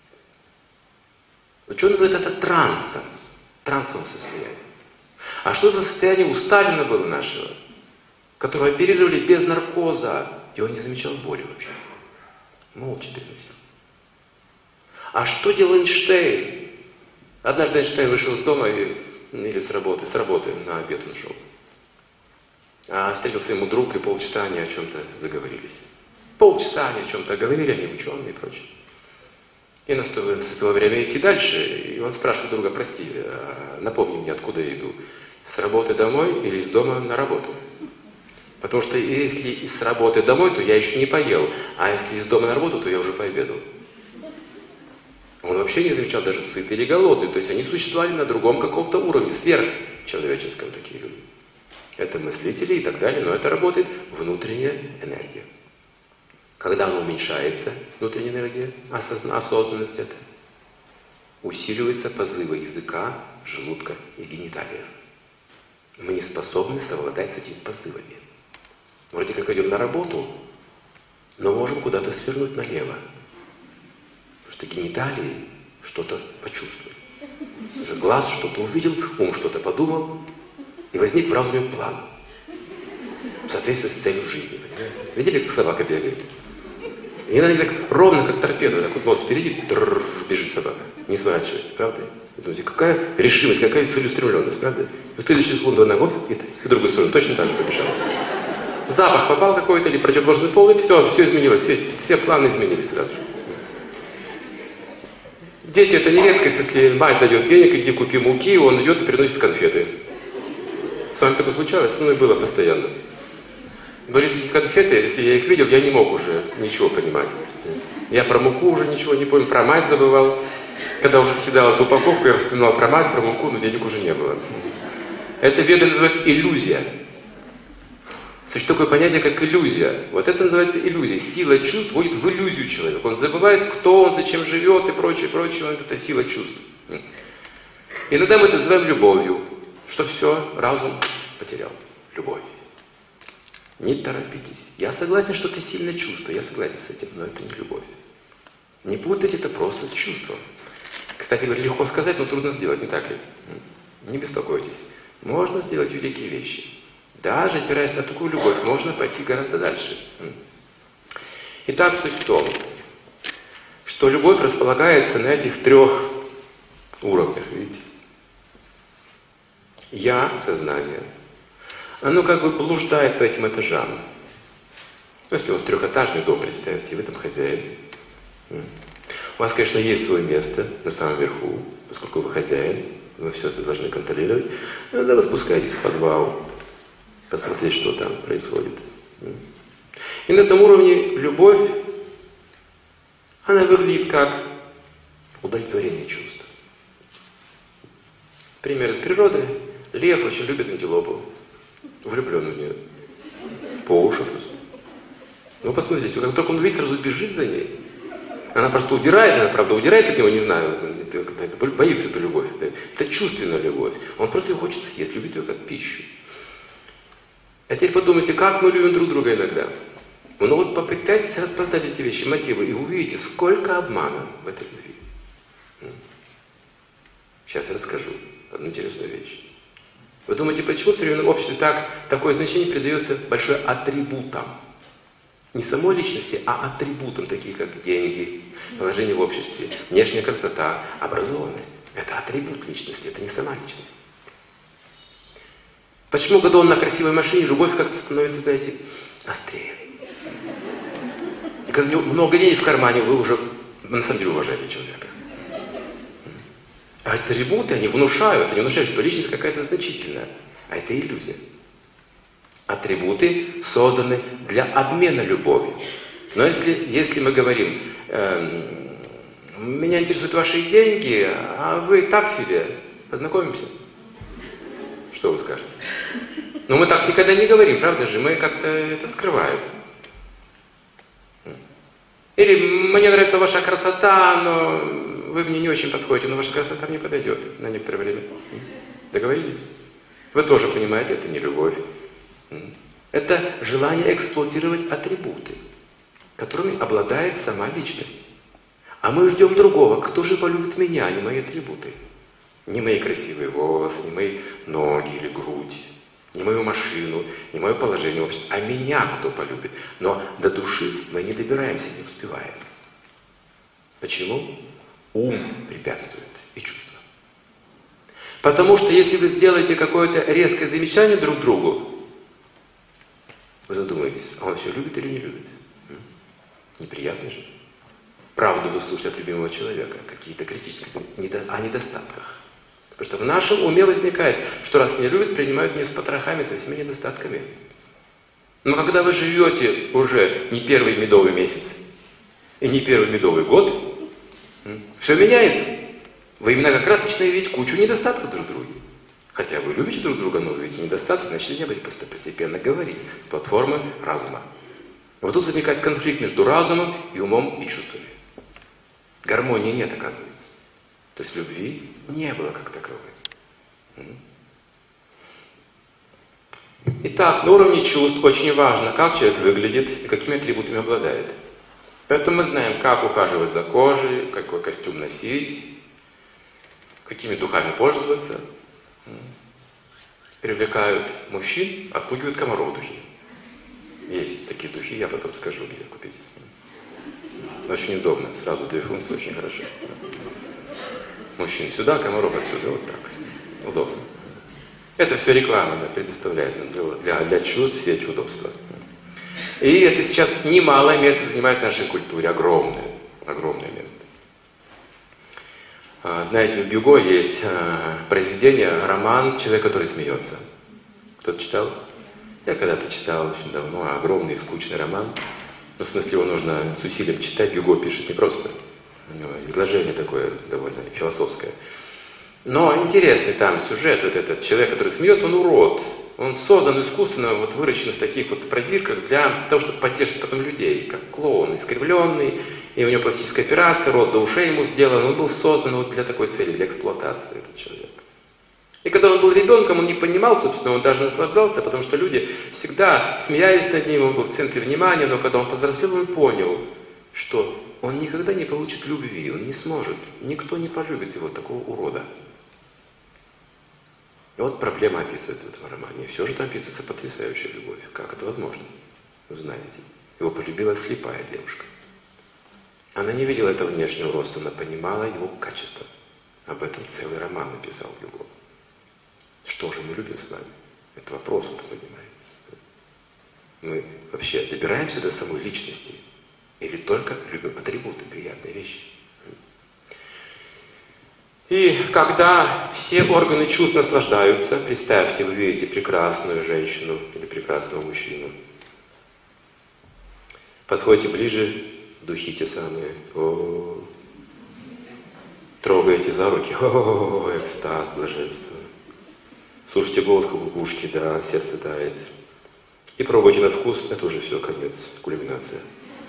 Ученые называют это трансом. Трансовым состоянием. А что за состояние у Сталина было нашего? Которого оперировали без наркоза. И он не замечал боли вообще. Молча переносил. А что делал Эйнштейн? Однажды Эйнштейн вышел из дома и, или с работы, с работы на обед он шел. А встретился ему друг, и полчаса они о чем-то заговорились. Полчаса они о чем-то говорили, они ученые и прочее. И наступило, наступило время идти дальше, и он спрашивает друга, прости, напомни мне, откуда я иду. С работы домой или из дома на работу? Потому что если с работы домой, то я еще не поел, а если из дома на работу, то я уже пообедал. Он вообще не замечал даже сытый или голодный, то есть они существовали на другом каком-то уровне, сверхчеловеческом такие люди. Это мыслители и так далее, но это работает внутренняя энергия. Когда она уменьшается, внутренняя энергия, осозна, осознанность это, усиливаются позывы языка, желудка и гениталиев. Мы не способны совладать с этими позывами. Вроде как идем на работу, но можем куда-то свернуть налево. Потому что гениталии что-то почувствовали. Уже глаз что-то увидел, ум что-то подумал, и возник в разуме план. В соответствии с целью жизни. Понимаете? Видели, как собака бегает? И она так ровно, как торпеда, так вот нос впереди, дрррр, бежит собака. Не сворачивает, правда? Вы думаете, какая решимость, какая целеустремленность, правда? В следующую секунду она вот и в другую сторону точно так же побежала. Запах попал какой-то или противоположный пол, и все, все изменилось, все, все планы изменились сразу же. Дети, это не редкость, если мать дает денег, иди купи муки, он идет и приносит конфеты. С вами такое случалось? Со мной было постоянно. Говорит, эти конфеты, если я их видел, я не мог уже ничего понимать. Я про муку уже ничего не понял, про мать забывал. Когда уже съедал эту упаковку, я вспоминал про мать, про муку, но денег уже не было. Это веды называют иллюзия. Существует такое понятие, как иллюзия. Вот это называется иллюзия. Сила чувств вводит в иллюзию человека. Он забывает, кто он, зачем живет и прочее, прочее. Вот это сила чувств. Иногда мы это называем любовью. Что все, разум потерял. Любовь. Не торопитесь. Я согласен, что это сильное чувство. Я согласен с этим, но это не любовь. Не путайте это просто с чувством. Кстати говоря, легко сказать, но трудно сделать, не так ли? Не беспокойтесь. Можно сделать великие вещи. Даже опираясь на такую любовь, можно пойти гораздо дальше. Итак, суть в том, что любовь располагается на этих трех уровнях, видите? Я, сознание, оно как бы блуждает по этим этажам. Ну, если у вас трехэтажный дом, представьте, вы там хозяин. У вас, конечно, есть свое место на самом верху, поскольку вы хозяин, вы все это должны контролировать. Иногда вы спускаетесь в подвал, посмотреть, что там происходит. И на этом уровне любовь, она выглядит как удовлетворение чувств. Пример из природы. Лев очень любит антилопу. Влюблен в нее. По уши просто. Ну, посмотрите, как только он увидит, сразу бежит за ней. Она просто удирает, она, правда, удирает от него, не знаю, боится эту любовь. Это чувственная любовь. Он просто ее хочет съесть, любит ее как пищу. А теперь подумайте, как мы любим друг друга иногда. Ну вот попытайтесь распознать эти вещи, мотивы, и увидите, сколько обмана в этой любви. Сейчас я расскажу одну интересную вещь. Вы думаете, почему в современном обществе так, такое значение придается большое атрибутам? Не самой личности, а атрибутам, такие как деньги, положение в обществе, внешняя красота, образованность. Это атрибут личности, это не сама личность. Почему, когда он на красивой машине, любовь как-то становится, знаете, острее? И когда у него много денег в кармане, вы уже на самом деле уважаете человека. А атрибуты, они внушают, они внушают, что личность какая-то значительная. А это иллюзия. Атрибуты созданы для обмена любовью. Но если, если мы говорим, э, меня интересуют ваши деньги, а вы так себе, познакомимся? Что вы скажете? Но мы так никогда не говорим, правда же? Мы как-то это скрываем. Или мне нравится ваша красота, но вы мне не очень подходите, но ваша красота мне подойдет на некоторое время. Договорились? Вы тоже понимаете, это не любовь. Это желание эксплуатировать атрибуты, которыми обладает сама личность. А мы ждем другого. Кто же полюбит меня, а не мои атрибуты? Не мои красивые волосы, не мои ноги или грудь, не мою машину, не мое положение в обществе, а меня кто полюбит. Но до души мы не добираемся, не успеваем. Почему? Ум препятствует и чувство. Потому что если вы сделаете какое-то резкое замечание друг другу, вы задумаетесь, а он все любит или не любит? Неприятно же. Правду вы слушаете от любимого человека, какие-то критические о недостатках. Потому что в нашем уме возникает, что раз меня любят, принимают меня с потрохами, со всеми недостатками. Но когда вы живете уже не первый медовый месяц и не первый медовый год, все меняется. Вы именно как раз начинаете видеть кучу недостатков друг в друге. Хотя вы любите друг друга, но вы видите недостатки, значит, не будете постепенно говорить с платформы разума. Вот тут возникает конфликт между разумом и умом и чувствами. Гармонии нет, оказывается. То есть любви не было как таковой. Итак, на уровне чувств очень важно, как человек выглядит и какими атрибутами обладает. Поэтому мы знаем, как ухаживать за кожей, какой костюм носить, какими духами пользоваться. Привлекают мужчин, отпугивают комаров духи. Есть такие духи, я потом скажу, где купить. Очень удобно, сразу две функции, очень хорошо. Мужчин сюда, комаров отсюда, вот так. Удобно. Это все реклама предоставляется для, для чувств, все эти удобства. И это сейчас немалое место занимает в нашей культуре, огромное, огромное место. Знаете, в Гюго есть произведение, роман «Человек, который смеется». Кто-то читал? Я когда-то читал очень давно, огромный, скучный роман. Ну, в смысле, его нужно с усилием читать. Гюго пишет не просто. У него изложение такое довольно философское. Но интересный там сюжет. Вот этот человек, который смеется, он урод. Он создан искусственно, вот выращен в таких вот пробирках для того, чтобы потешить потом людей. Как клоун, искривленный. И у него пластическая операция, рот до ушей ему сделан. Он был создан вот для такой цели, для эксплуатации, этот человек. И когда он был ребенком, он не понимал, собственно, он даже наслаждался, потому что люди всегда смеялись над ним, он был в центре внимания, но когда он повзрослел, он понял, что он никогда не получит любви, он не сможет, никто не полюбит его, такого урода. И вот проблема описывается в этом романе. И все же там описывается потрясающая любовь. Как это возможно? Вы знаете. Его полюбила слепая девушка. Она не видела этого внешнего роста, она понимала его качество. Об этом целый роман написал Гюго. Что же мы любим с вами? Это вопрос, вы понимаете. Мы вообще добираемся до самой личности или только любим атрибуты, приятные вещи? И когда все органы чувств наслаждаются, представьте, вы видите прекрасную женщину или прекрасного мужчину, подходите ближе, духи те самые, о-о-о, трогаете за руки, о-о-о, экстаз, блаженство. Слушайте голос кукушки, да, сердце тает. И пробуйте на вкус, это уже все, конец, кульминация.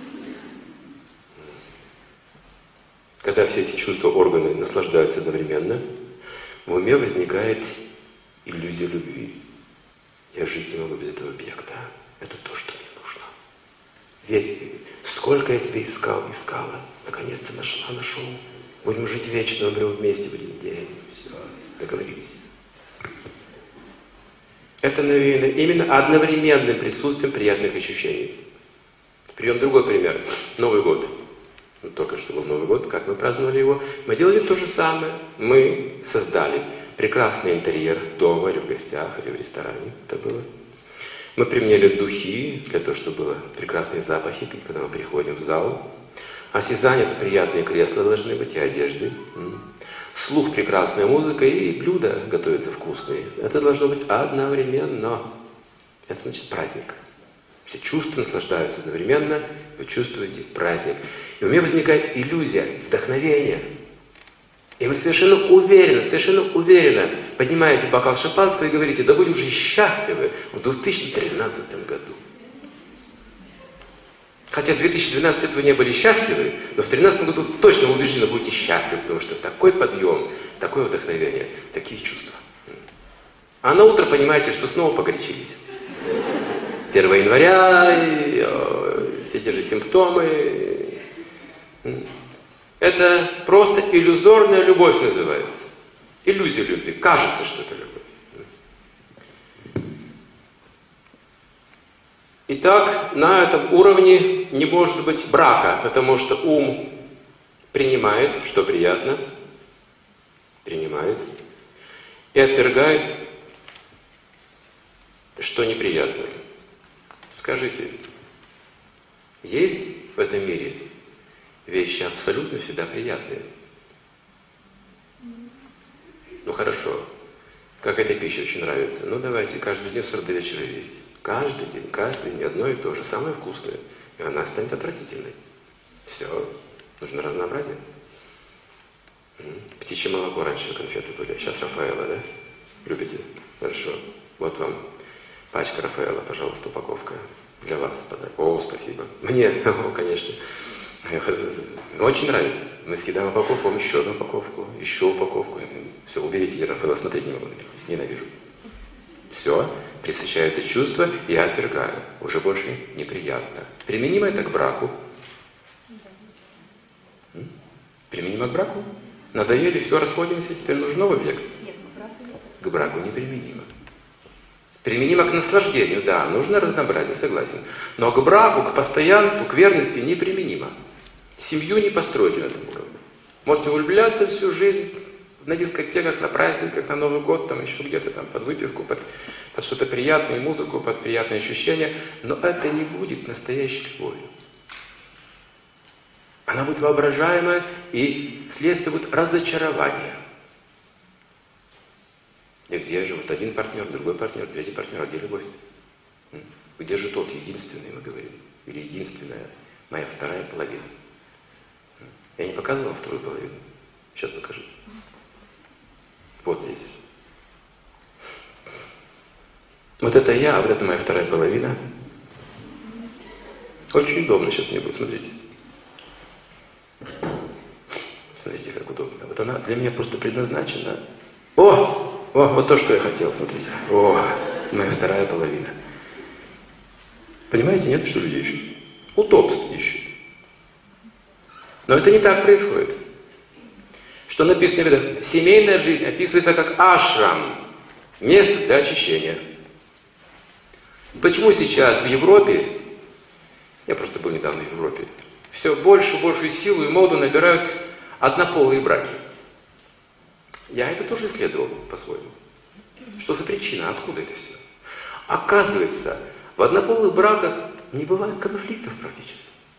Когда все эти чувства, органы наслаждаются одновременно, в уме возникает иллюзия любви. Я жить не могу без этого объекта. Это то, что мне нужно. Ведь сколько я тебя искал, искала, наконец-то нашла, нашел. Будем жить вечно, умрем вместе в один день. Все, договорились. Это навеяно именно одновременным присутствием приятных ощущений. Приведем другой пример. Новый год. Ну, только что был Новый год, как мы праздновали его. Мы делали то же самое. Мы создали прекрасный интерьер дома, или в гостях, или в ресторане. Это было. Мы применяли духи, для того, чтобы было прекрасные запахи, когда мы приходим в зал. Осязание — это приятные кресла должны быть, и одежды. Слух — прекрасная музыка, и блюда готовятся вкусные. Это должно быть одновременно. Это значит праздник. Все чувства наслаждаются одновременно, вы чувствуете праздник. И у меня возникает иллюзия, вдохновение. И вы совершенно уверенно, совершенно уверенно поднимаете бокал шампанского и говорите: да будем же счастливы в две тысячи тринадцатом году. Хотя в две тысячи двенадцатом этого не были счастливы, но в две тысячи тринадцатом году точно убеждены будете счастливы, потому что такой подъем, такое вдохновение, такие чувства. А на утро понимаете, что снова погорячились. первого января, и, о, все те же симптомы. Это просто иллюзорная любовь называется. Иллюзия любви. Кажется, что это любовь. Итак, на этом уровне не может быть брака, потому что ум принимает, что приятно, принимает, и отвергает, что неприятно. Скажите, есть в этом мире вещи абсолютно всегда приятные? Ну хорошо, как эта пища очень нравится. Ну давайте каждый день с утра до вечера есть. Каждый день, каждый день одно и то же, самое вкусное. И она станет отвратительной. Все, нужно разнообразие. Птичье молоко раньше конфеты были, сейчас Рафаэлло, да? Любите? Хорошо. Вот вам пачка Рафаэлло, пожалуйста, упаковка. Для вас подарок. О, спасибо. Мне, о, конечно. Очень нравится. Мы съедаем упаковку, вам еще одну упаковку, еще упаковку. Все, уберите, я Рафаэлло смотреть не могу. Ненавижу. Все, пресыщаю это чувство, я отвергаю. Уже больше неприятно. Применимо это к браку? М? Применимо к браку? Надоели, все, расходимся, теперь нужен новый объект? Нет, к браку нет. К браку неприменимо. Применимо к наслаждению, да, нужно разнообразие, согласен. Но к браку, к постоянству, к верности неприменимо. Семью не построите на этом уровне. Можете влюбляться всю жизнь на дискотеках, на праздниках, на Новый год, там еще где-то там под выпивку, под, под что-то приятное, музыку, под приятные ощущения. Но это не будет настоящей любовью. Она будет воображаемая, и следствие будет разочарование. И где же вот один партнер, другой партнер, третий партнер, а где любовь-то? Где же тот единственный, мы говорим? Или единственная, моя вторая половина? Я не показывал вторую половину. Сейчас покажу. Вот здесь. Вот это я, а вот это моя вторая половина. Очень удобно сейчас мне будет, смотрите. Смотрите, как удобно. Вот она для меня просто предназначена. О! О, вот то, что я хотел, смотрите. О, моя вторая половина. Понимаете, нет, что люди ищут? Удобств ищут. Но это не так происходит. Что написано в Ведах? Семейная жизнь описывается как ашрам, место для очищения. Почему сейчас в Европе, я просто был недавно в Европе, все больше и большую силу и моду набирают однополые браки? Я это тоже исследовал по-своему. Что за причина? Откуда это все? Оказывается, в однополых браках не бывает конфликтов практически.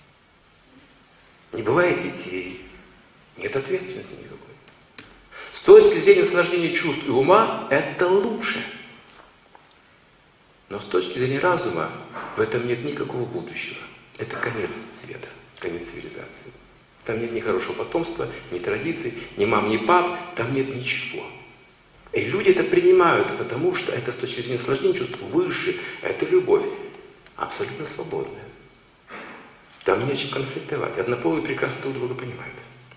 Не бывает детей. Нет ответственности никакой. С точки зрения наслаждения чувств и ума, это лучше. Но с точки зрения разума, в этом нет никакого будущего. Это конец света, конец цивилизации. Там нет ни хорошего потомства, ни традиций, ни мам, ни пап, там нет ничего. И люди это принимают, потому что это с точки зрения наслаждения чувств выше, это любовь. абсолютно свободная. Там нечем конфликтовать. Однополые прекрасно друг друга понимают.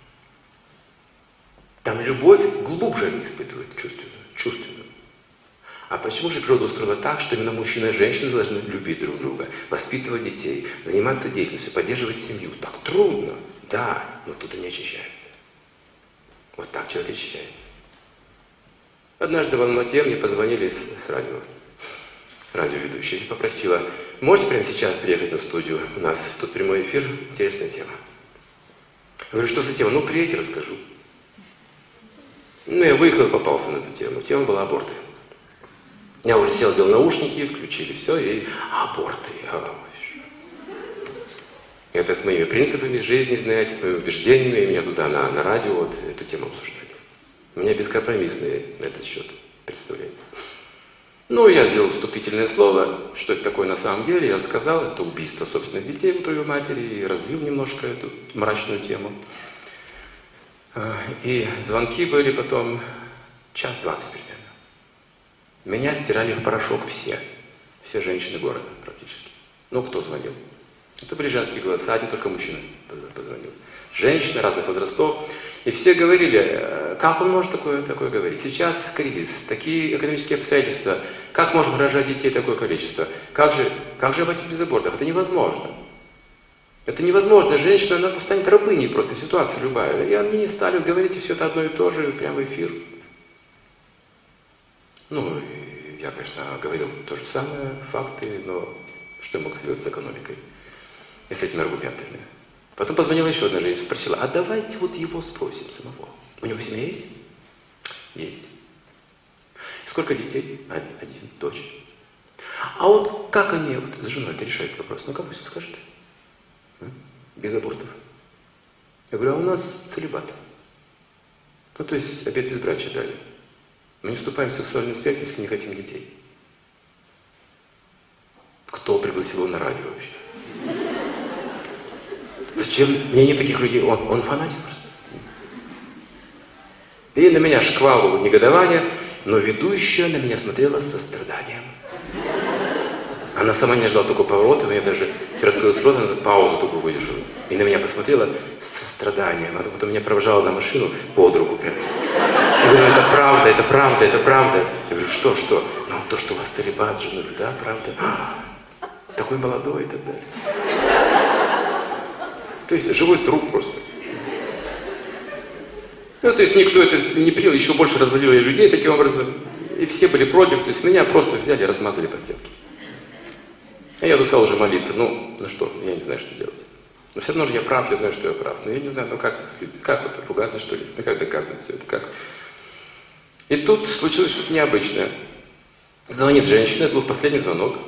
Там любовь глубже они испытывают, чувственную, чувственную. А почему же природа устроила так, что именно мужчина и женщина должны любить друг друга, воспитывать детей, заниматься деятельностью, поддерживать семью? Так трудно, да, но кто-то не очищается. Вот так человек очищается. Однажды в Алмате мне позвонили с, с радио, радиоведущая, и попросила: можете прямо сейчас приехать на студию? У нас тут прямой эфир, интересная тема. Я говорю, что за тема? Ну, приедете, расскажу. Ну, я выехал и попался на эту тему. Тема была аборты. Я уже сел, делал наушники, включили все, и аборты. Это с моими принципами жизни, знаете, с моими убеждениями, и меня туда на, на радио вот эту тему обсуждать. У меня бескомпромиссные на этот счет представления. Ну, я сделал вступительное слово, что это такое на самом деле, я рассказал, это убийство собственных детей у твоей матери, и развил немножко эту мрачную тему. И звонки были потом час двадцать примерно. Меня стирали в порошок все, все женщины города практически. Ну, кто звонил? Это были женские голоса, один только мужчина позвонил. Женщины разных возрастов. И все говорили, как он может такое, такое говорить? Сейчас кризис, такие экономические обстоятельства. Как можно рожать детей такое количество? Как же, как же обойтись без абортов? Это невозможно. Это невозможно. Женщина, она станет рабыней просто, ситуация любая. И они не стали говорить все это одно и то же, прямо в эфир. Ну, я, конечно, говорил то же самое, факты, но что я мог сделать с экономикой и с этими аргументами? Потом позвонила еще одна женщина, спросила: а давайте вот его спросим самого. У него семья есть? Есть. Сколько детей? Один, дочь. А вот как они вот с женой это решают вопрос? Ну-ка, пусть он скажет. Без абортов. Я говорю, а у нас целибат. Ну, то есть обет безбрачия дали. Мы не вступаем в сексуальную связь, если не хотим детей. Кто пригласил его на радио вообще? Зачем? Мне нет таких людей. Он, он фанатик просто. И на меня шквал негодования, но ведущая на меня смотрела с состраданием. Она сама не ожидала такого поворота, у меня даже приоткрылась рот, она паузу такую выдержала. И на меня посмотрела с состраданием. Она потом меня провожала на машину под руку прям. Я говорю, это правда, это правда, это правда. Я говорю, что, что? Ну, то, что у вас талибат с женой. Да, правда. А, такой молодой и так далее. То есть живой труп просто. Ну, то есть никто это не принял, еще больше разловил людей таким образом. И все были против, то есть меня просто взяли и размазали по стенке. А я устал уже молиться. Ну, ну что, я не знаю, что делать. Но все равно же я прав, я знаю, что я прав. Но я не знаю, ну как, как вот ругаться, что ли, ну как доказывать все это, как. И тут случилось что-то необычное. Звонит женщина, это был последний звонок.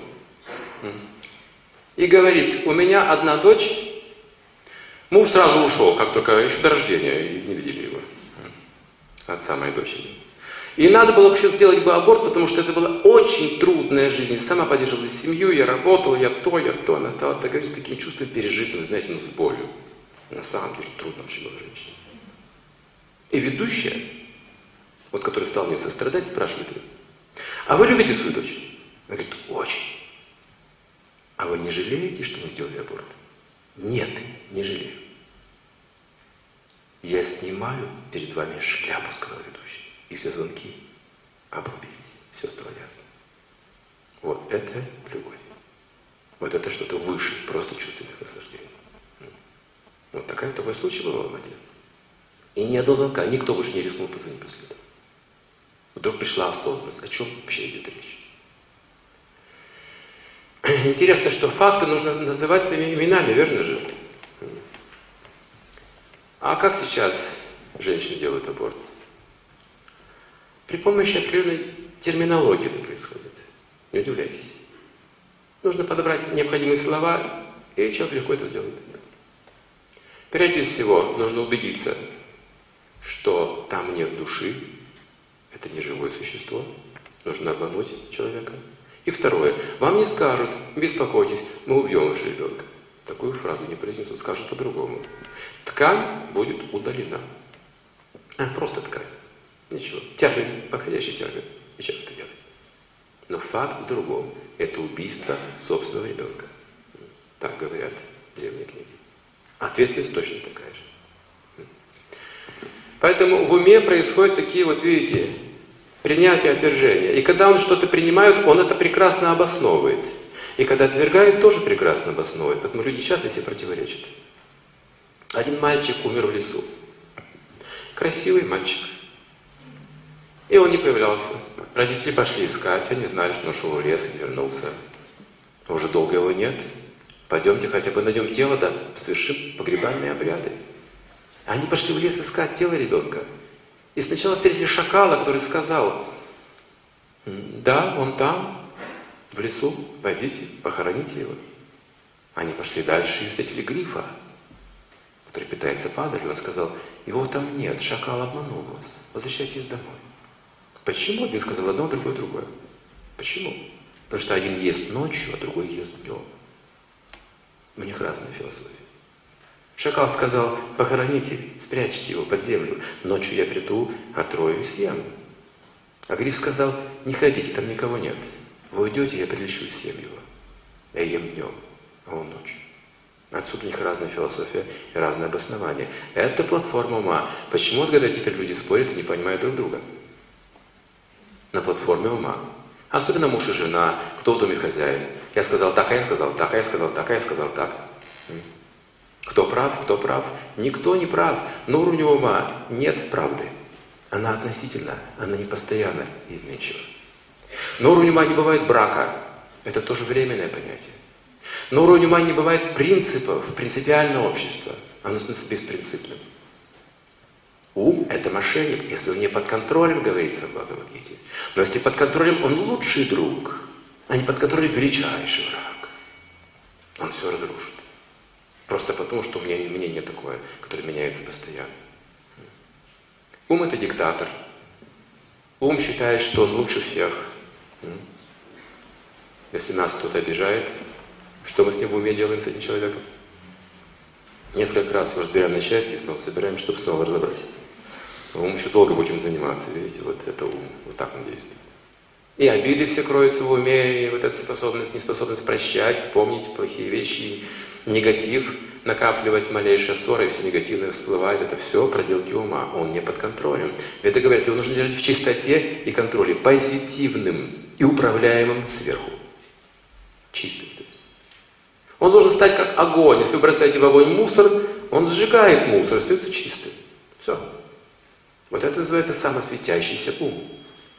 И говорит, у меня одна дочь, муж сразу ушел, как только, еще до рождения, и не видели его. Отца моей дочери. И надо было вообще сделать бы аборт, потому что это была очень трудная жизнь. Я сама поддерживала семью, я работала, я то, я то. Она стала так говорить с таким чувством пережитым, знаете, ну с болью. На самом деле трудно вообще было женщине. И ведущая, вот которая стала мне сострадать, спрашивает ее, а вы любите свою дочь? Она говорит, очень. А вы не жалеете, что мы сделали аборт? Нет, не жалею. Я снимаю перед вами шляпу, сказал ведущий. И все звонки обрубились. Все стало ясно. Вот это любовь. Вот это что-то выше просто чувственных наслаждений. Вот такая, такой случай был в Алмате. И ни одного звонка, никто больше не рискнул позвонить после этого. Вдруг пришла осознанность. О чем вообще идет речь? Интересно, что факты нужно называть своими именами, верно же? А как сейчас женщины делают аборт? При помощи определенной терминологии это происходит. Не удивляйтесь. Нужно подобрать необходимые слова, и человек легко это сделает. Прежде всего, нужно убедиться, что там нет души, это не живое существо, нужно обмануть человека. И второе, вам не скажут, беспокойтесь, мы убьем вашего ребенка. Такую фразу не произнесут, скажут по-другому. Ткань будет удалена. А, просто ткань. Ничего. Термин, подходящий термин. И человек это делает. Но факт в другом. Это убийство собственного ребенка. Так говорят древние книги. Ответственность точно такая же. Поэтому в уме происходят такие вот, видите, принятия, отвержения. И когда он что-то принимает, он это прекрасно обосновывает. И когда отвергает, тоже прекрасно обосновывает. Поэтому люди часто себе противоречат. Один мальчик умер в лесу. Красивый мальчик. И он не появлялся. Родители пошли искать, они знали, что он ушел в лес и не вернулся. Уже долго его нет. Пойдемте хотя бы найдем тело, да совершим погребальные обряды. Они пошли в лес искать тело ребенка. И сначала встретили шакала, который сказал: да, он там, в лесу, пойдите, похороните его. Они пошли дальше и встретили грифа, который питается падалью. Он сказал: его там нет, шакал обманул вас, возвращайтесь домой. Почему? Один сказал одно, другой другое. Почему? Потому что один ест ночью, а другой ест днем. У них разная философия. Шакал сказал: похороните, спрячьте его под землю. Ночью я приду, отрою и съем. А гриф сказал: не ходите, там никого нет. Вы уйдете, я прилечу и съем его. Я ем днем, а он ночью. Отсюда у них разная философия и разное обоснование. Это платформа ума. Почему, когда теперь люди спорят и не понимают друг друга? На платформе ума. Особенно муж и жена, кто в доме хозяин. Я сказал так, а я сказал так, а я сказал так, а я сказал так. Кто прав, кто прав? Никто не прав. На уровне ума нет правды. Она относительна, она не постоянно изменчива. На уровне ума не бывает брака. Это тоже временное понятие. На уровне ума не бывает принципов, принципиального общества. Оно становится беспринципным. Ум – это мошенник, если он не под контролем, говорится в Бхагавад-гите. Но если под контролем, он лучший друг, а не под контролем величайший враг. Он все разрушит. Просто потому, что у меня мнение такое, которое меняется постоянно. Ум – это диктатор. Ум считает, что он лучше всех. Если нас кто-то обижает, что мы с ним в уме делаем, с этим человеком? Несколько раз его разбираем на части, и снова собираем, чтобы снова разобрать. Ум еще долго будем заниматься, видите, вот это ум, вот так он действует. И обиды все кроются в уме, и вот эта способность, неспособность прощать, помнить плохие вещи, негатив, накапливать малейшая ссора, и все негативное всплывает, это все проделки ума, он не под контролем. Это говорят, его нужно держать в чистоте и контроле, позитивным и управляемым сверху. Чистым. Он должен стать как огонь. Если вы бросаете в огонь мусор, он сжигает мусор, остается чистым. Все. Вот это называется самосветящийся ум.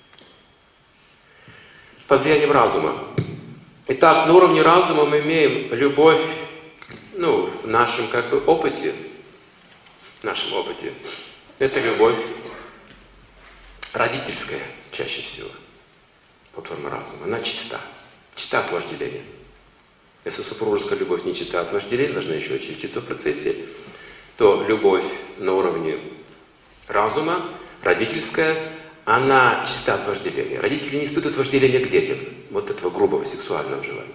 Под влиянием разума. Итак, на уровне разума мы имеем любовь, ну, в нашем как бы опыте, в нашем опыте, это любовь родительская чаще всего. Платформа разума. Она чиста. Чиста от вожделения. Если супружеская любовь не чиста от вожделения, должна еще очиститься в процессе, то любовь на уровне разума, родительская, она чиста от вожделения. Родители не испытывают вожделения к детям, вот этого грубого сексуального желания.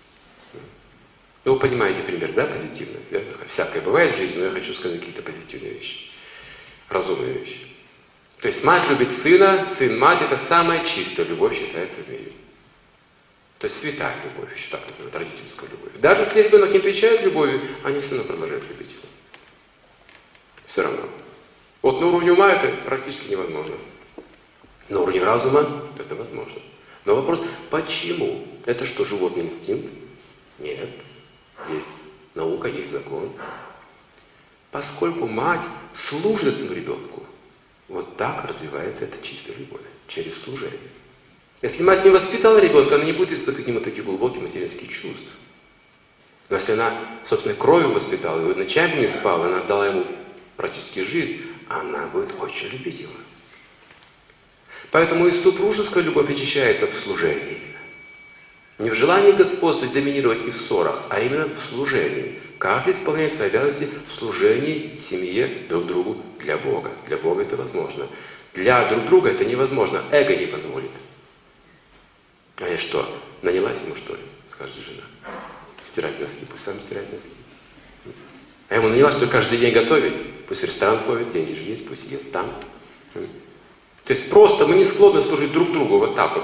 Вы понимаете пример, да, позитивный? Верно? Всякое бывает в жизни, но я хочу сказать какие-то позитивные вещи, разумные вещи. То есть мать любит сына, сын мать, это самая чистая любовь считается в мире. То есть святая любовь, еще так называют, родительская любовь. Даже если ребенок не отвечает любовью, они все равно продолжают любить его. Все равно. Вот на уровне ума это практически невозможно. На уровне разума это возможно. Но вопрос, почему? Это что, животный инстинкт? Нет. Есть наука, есть закон. Поскольку мать служит этому ребенку, вот так развивается эта чистая любовь, через служение. Если мать не воспитала ребенка, она не будет испытывать к нему таких глубоких материнских чувств. Но если она, собственно, кровью воспитала, его ночами не спала, она отдала ему практически жизнь, она будет очень любить его. Поэтому и супружеская любовь очищается в служении. Не в желании господствовать, доминировать и в ссорах, а именно в служении. Каждый исполняет свои обязанности в служении семье, друг другу, для Бога. Для Бога это возможно. Для друг друга это невозможно. Эго не позволит. А я что, нанялась ему, что ли? Скажет жена. Стирать носки, пусть сам стирает носки. А ему нанялась, что каждый день готовить. Пусть в ресторан ходит, деньги же есть, пусть ест там. То есть просто мы не склонны служить друг другу вот так вот,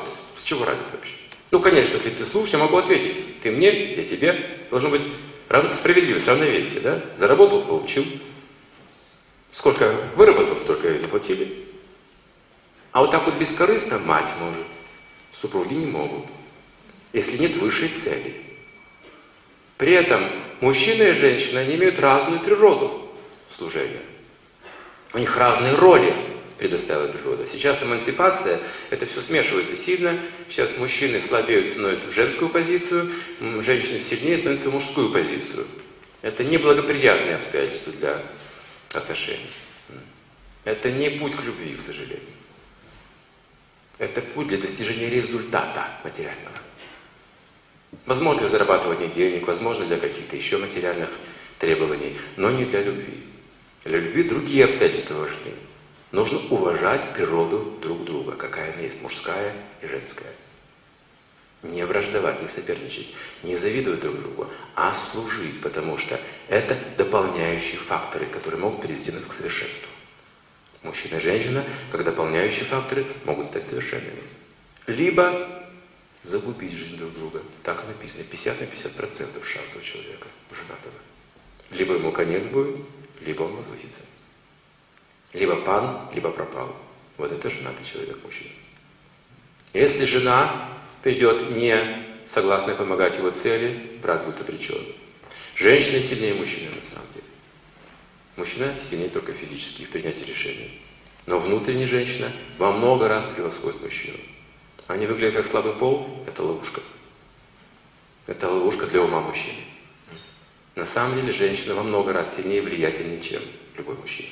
Чего ради вообще? Ну, конечно, если ты слушаешь, я могу ответить. Ты мне, я тебе. Должно быть рав... справедливость, равновесие, да? Заработал, получил. Сколько выработал, столько и заплатили. А вот так вот бескорыстно мать может. Супруги не могут. Если нет высшей цели. При этом мужчина и женщина, они имеют разную природу служения. У них разные роли предоставила природа. Сейчас эмансипация, это все смешивается сильно. Сейчас мужчины слабеют, становятся в женскую позицию, женщины сильнее становятся в мужскую позицию. Это неблагоприятные обстоятельства для отношений. Это не путь к любви, к сожалению. Это путь для достижения результата материального. Возможно, для зарабатывания денег, возможно, для каких-то еще материальных требований, но не для любви. Для любви другие обстоятельства важны. Нужно уважать природу друг друга, какая она есть, мужская и женская. Не враждовать, не соперничать, не завидовать друг другу, а служить, потому что это дополняющие факторы, которые могут привести нас к совершенству. Мужчина и женщина, как дополняющие факторы, могут стать совершенными. Либо загубить жизнь друг друга. Так и написано, пятьдесят на пятьдесят процентов шансов у человека, у женатого. Либо ему конец будет, либо он возвысится. Либо пан, либо пропал. Вот это женатый человек, мужчина. Если жена придет не согласная помогать его цели, брак будет обречен. Женщина сильнее мужчины на самом деле. Мужчина сильнее только физически в принятии решений. Но внутренняя женщина во много раз превосходит мужчину. Они выглядят как слабый пол, это ловушка. Это ловушка для ума мужчины. На самом деле женщина во много раз сильнее и влиятельнее, чем любой мужчина.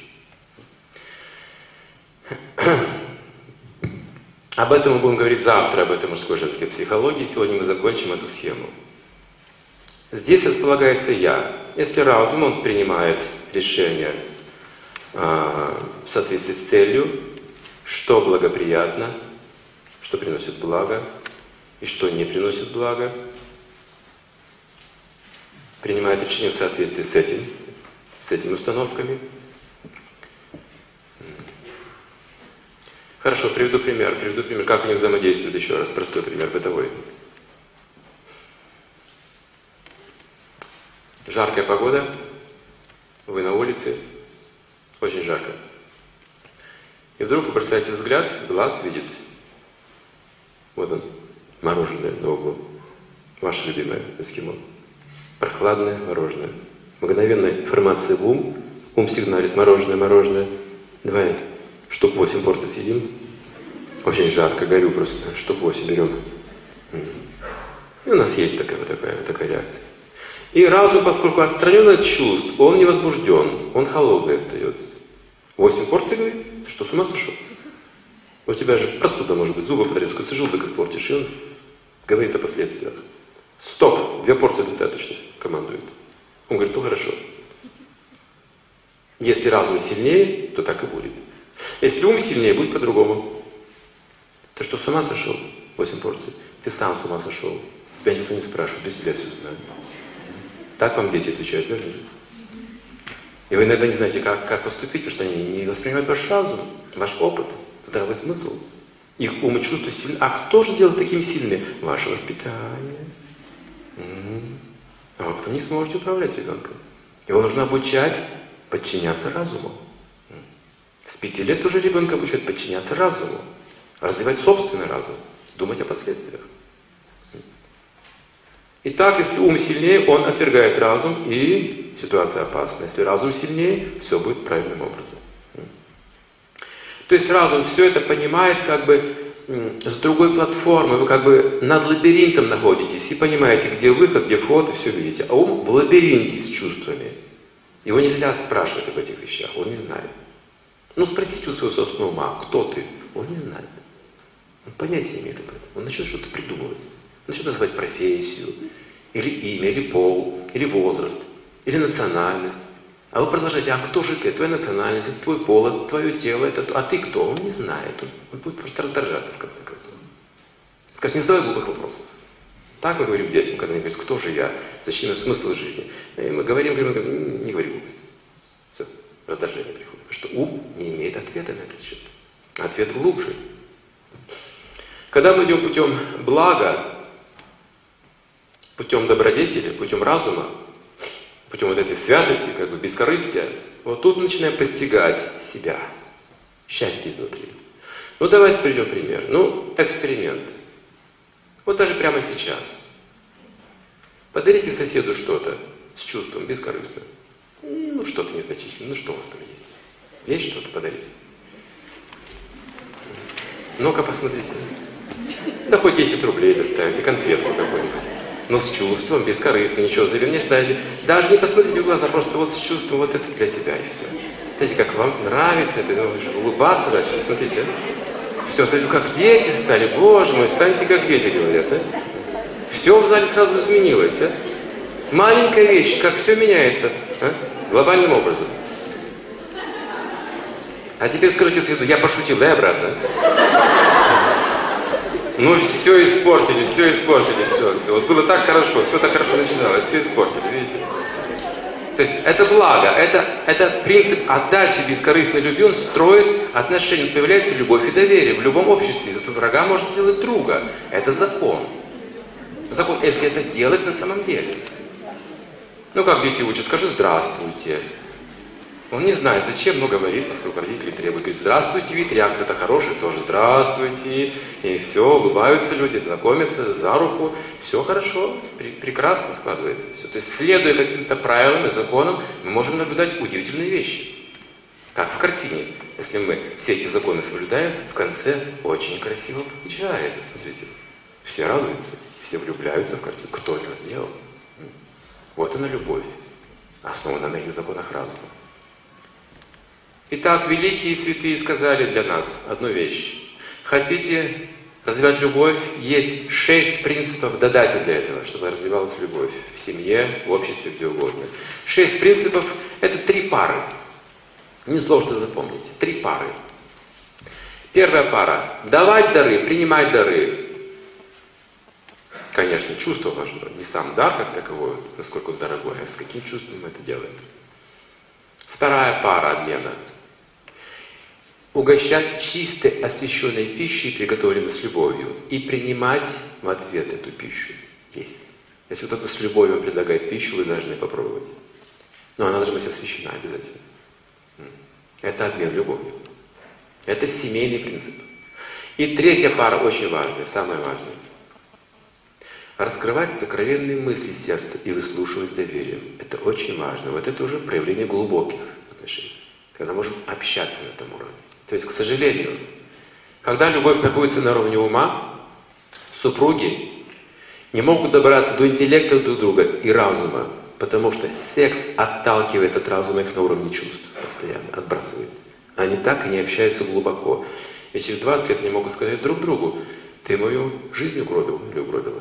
Об этом мы будем говорить завтра, об этой мужской и женской психологии. Сегодня мы закончим эту схему. Здесь располагается «я». Если разум, он принимает решение э, в соответствии с целью, что благоприятно, что приносит благо и что не приносит блага. Принимает решение в соответствии с этим, с этими установками. Хорошо, приведу пример. Приведу пример, как они взаимодействуют еще раз. Простой пример, бытовой. Жаркая погода, вы на улице, очень жарко. И вдруг вы бросаете взгляд, глаз видит. Вот он, мороженое на углу. Ваше любимое эскимо. Прохладное мороженое. Мгновенная информация в ум. Ум сигналит: мороженое, мороженое. Давай штук восемь порций съедим. Очень жарко, горю просто. Штук восемь берем. И у нас есть такая, такая, такая реакция. И разум, поскольку отстранен от чувств, он не возбужден, он холодный остается. Восемь порций, говорит? Ты что, с ума сошел? У тебя же простуда может быть, зубы потрескаются, желудок испортишь. И он говорит о последствиях. Стоп, две порции достаточно, командует. Он говорит, ну хорошо. Если разум сильнее, то так и будет. Если ум сильнее, будет по-другому. Ты что, с ума сошел? Восемь порций. Ты сам с ума сошел. Тебя никто не спрашивает, без тебя все знают. Так вам дети отвечают, верно же? И вы иногда не знаете, как, как поступить, потому что они не воспринимают ваш разум, ваш опыт, здравый смысл. Их ум и чувства сильны. А кто же делает такими сильными? Ваше воспитание. М-м-м. А вы потом не сможете управлять ребенком. Его нужно обучать подчиняться разуму. С пяти лет уже ребенка обучают подчиняться разуму. Развивать собственный разум. Думать о последствиях. Итак, если ум сильнее, он отвергает разум, и ситуация опасна. Если разум сильнее, все будет правильным образом. То есть разум все это понимает как бы с другой платформы. Вы как бы над лабиринтом находитесь и понимаете, где выход, где вход, и все видите. А ум в лабиринте с чувствами. Его нельзя спрашивать об этих вещах, он не знает. Ну, спросите у своего собственного ума, кто ты? Он не знает. Он понятия не имеет об этом. Он начнет что-то придумывать. Начнет называть профессию, или имя, или пол, или возраст, или национальность. А вы продолжаете, а кто же ты? Твоя национальность, это твой пол, это твое тело, это... а ты кто? Он не знает. Он, он будет просто раздражаться, в конце концов. Скажет, не задавай глупых вопросов. Так мы говорим детям, когда они говорят, кто же я? Зачем я? Смысл жизни? И мы говорим, говорим, говорим, не говори глупости. Все, раздражение приходит. Потому что ум не имеет ответа на этот счет. Ответ глубже. Когда мы идем путем блага, путем добродетели, путем разума, путем вот этой святости, как бы бескорыстия, вот тут мы начинаем постигать себя, счастье изнутри. Ну давайте приведем пример. Ну, эксперимент. Вот даже прямо сейчас. Подарите соседу что-то с чувством, бескорыстно. Ну, что-то незначительное. Ну, что у вас там есть? Есть что-то подарить? Ну-ка, посмотрите. Да хоть десять рублей доставите, конфетку какую-нибудь. Но с чувством, бескорыстно, ничего взамен не ждайте. Даже не посмотрите в глаза, просто вот с чувством, вот это для тебя и все. Знаете, как вам нравится это, ну, улыбаться начали, смотрите. Все, смотрите, как дети стали, боже мой, станьте как дети, говорят, а? Все в зале сразу изменилось, а? Маленькая вещь, как все меняется, а? Глобальным образом. А теперь скажите соседу, я пошутил, дай обратно. Ну все испортили, все испортили, все, все. Вот было так хорошо, все так хорошо начиналось, все испортили, видите? То есть это благо, это, это принцип отдачи бескорыстной любви, он строит отношения, появляется любовь и доверие в любом обществе. Из этого врага может сделать друга. Это закон. Закон, если это делать на самом деле. Ну как дети учат, скажи здравствуйте. Он не знает, зачем, но говорит, поскольку родители требуют. Говорит, здравствуйте, вид, реакция-то хорошая, тоже здравствуйте. И все, улыбаются люди, знакомятся за руку. Все хорошо, пр- прекрасно складывается все. То есть, следуя каким-то правилам и законам, мы можем наблюдать удивительные вещи. Как в картине. Если мы все эти законы соблюдаем, в конце очень красиво получается. Смотрите, все радуются, все влюбляются в картину. Кто это сделал? Вот она любовь, основана на этих законах разума. Итак, великие святые сказали для нас одну вещь. Хотите развивать любовь? Есть шесть принципов, додайте для этого, чтобы развивалась любовь в семье, в обществе, где угодно. Шесть принципов – это три пары. Несложно запомнить. Три пары. Первая пара – давать дары, принимать дары. Конечно, чувство важно. Не сам дар как таковой, насколько он дорогой, а с каким чувством мы это делаем. Вторая пара обмена. Угощать чистой, освященной пищей, приготовленной с любовью, и принимать в ответ эту пищу. Есть. Если кто-то с любовью предлагает пищу, вы должны попробовать. Но она должна быть освящена обязательно. Это обмен любовью. Это семейный принцип. И третья пара очень важная, самая важная. Раскрывать сокровенные мысли сердца и выслушивать с доверием. Это очень важно. Вот это уже проявление глубоких отношений. Когда можем общаться на этом уровне. То есть, к сожалению, когда любовь находится на уровне ума, супруги не могут добраться до интеллекта друг друга и разума, потому что секс отталкивает от разума их на уровне чувств постоянно, отбрасывает. Они так и не общаются глубоко. И через двадцать лет они могут сказать друг другу: ты мою жизнь угробил или угробила.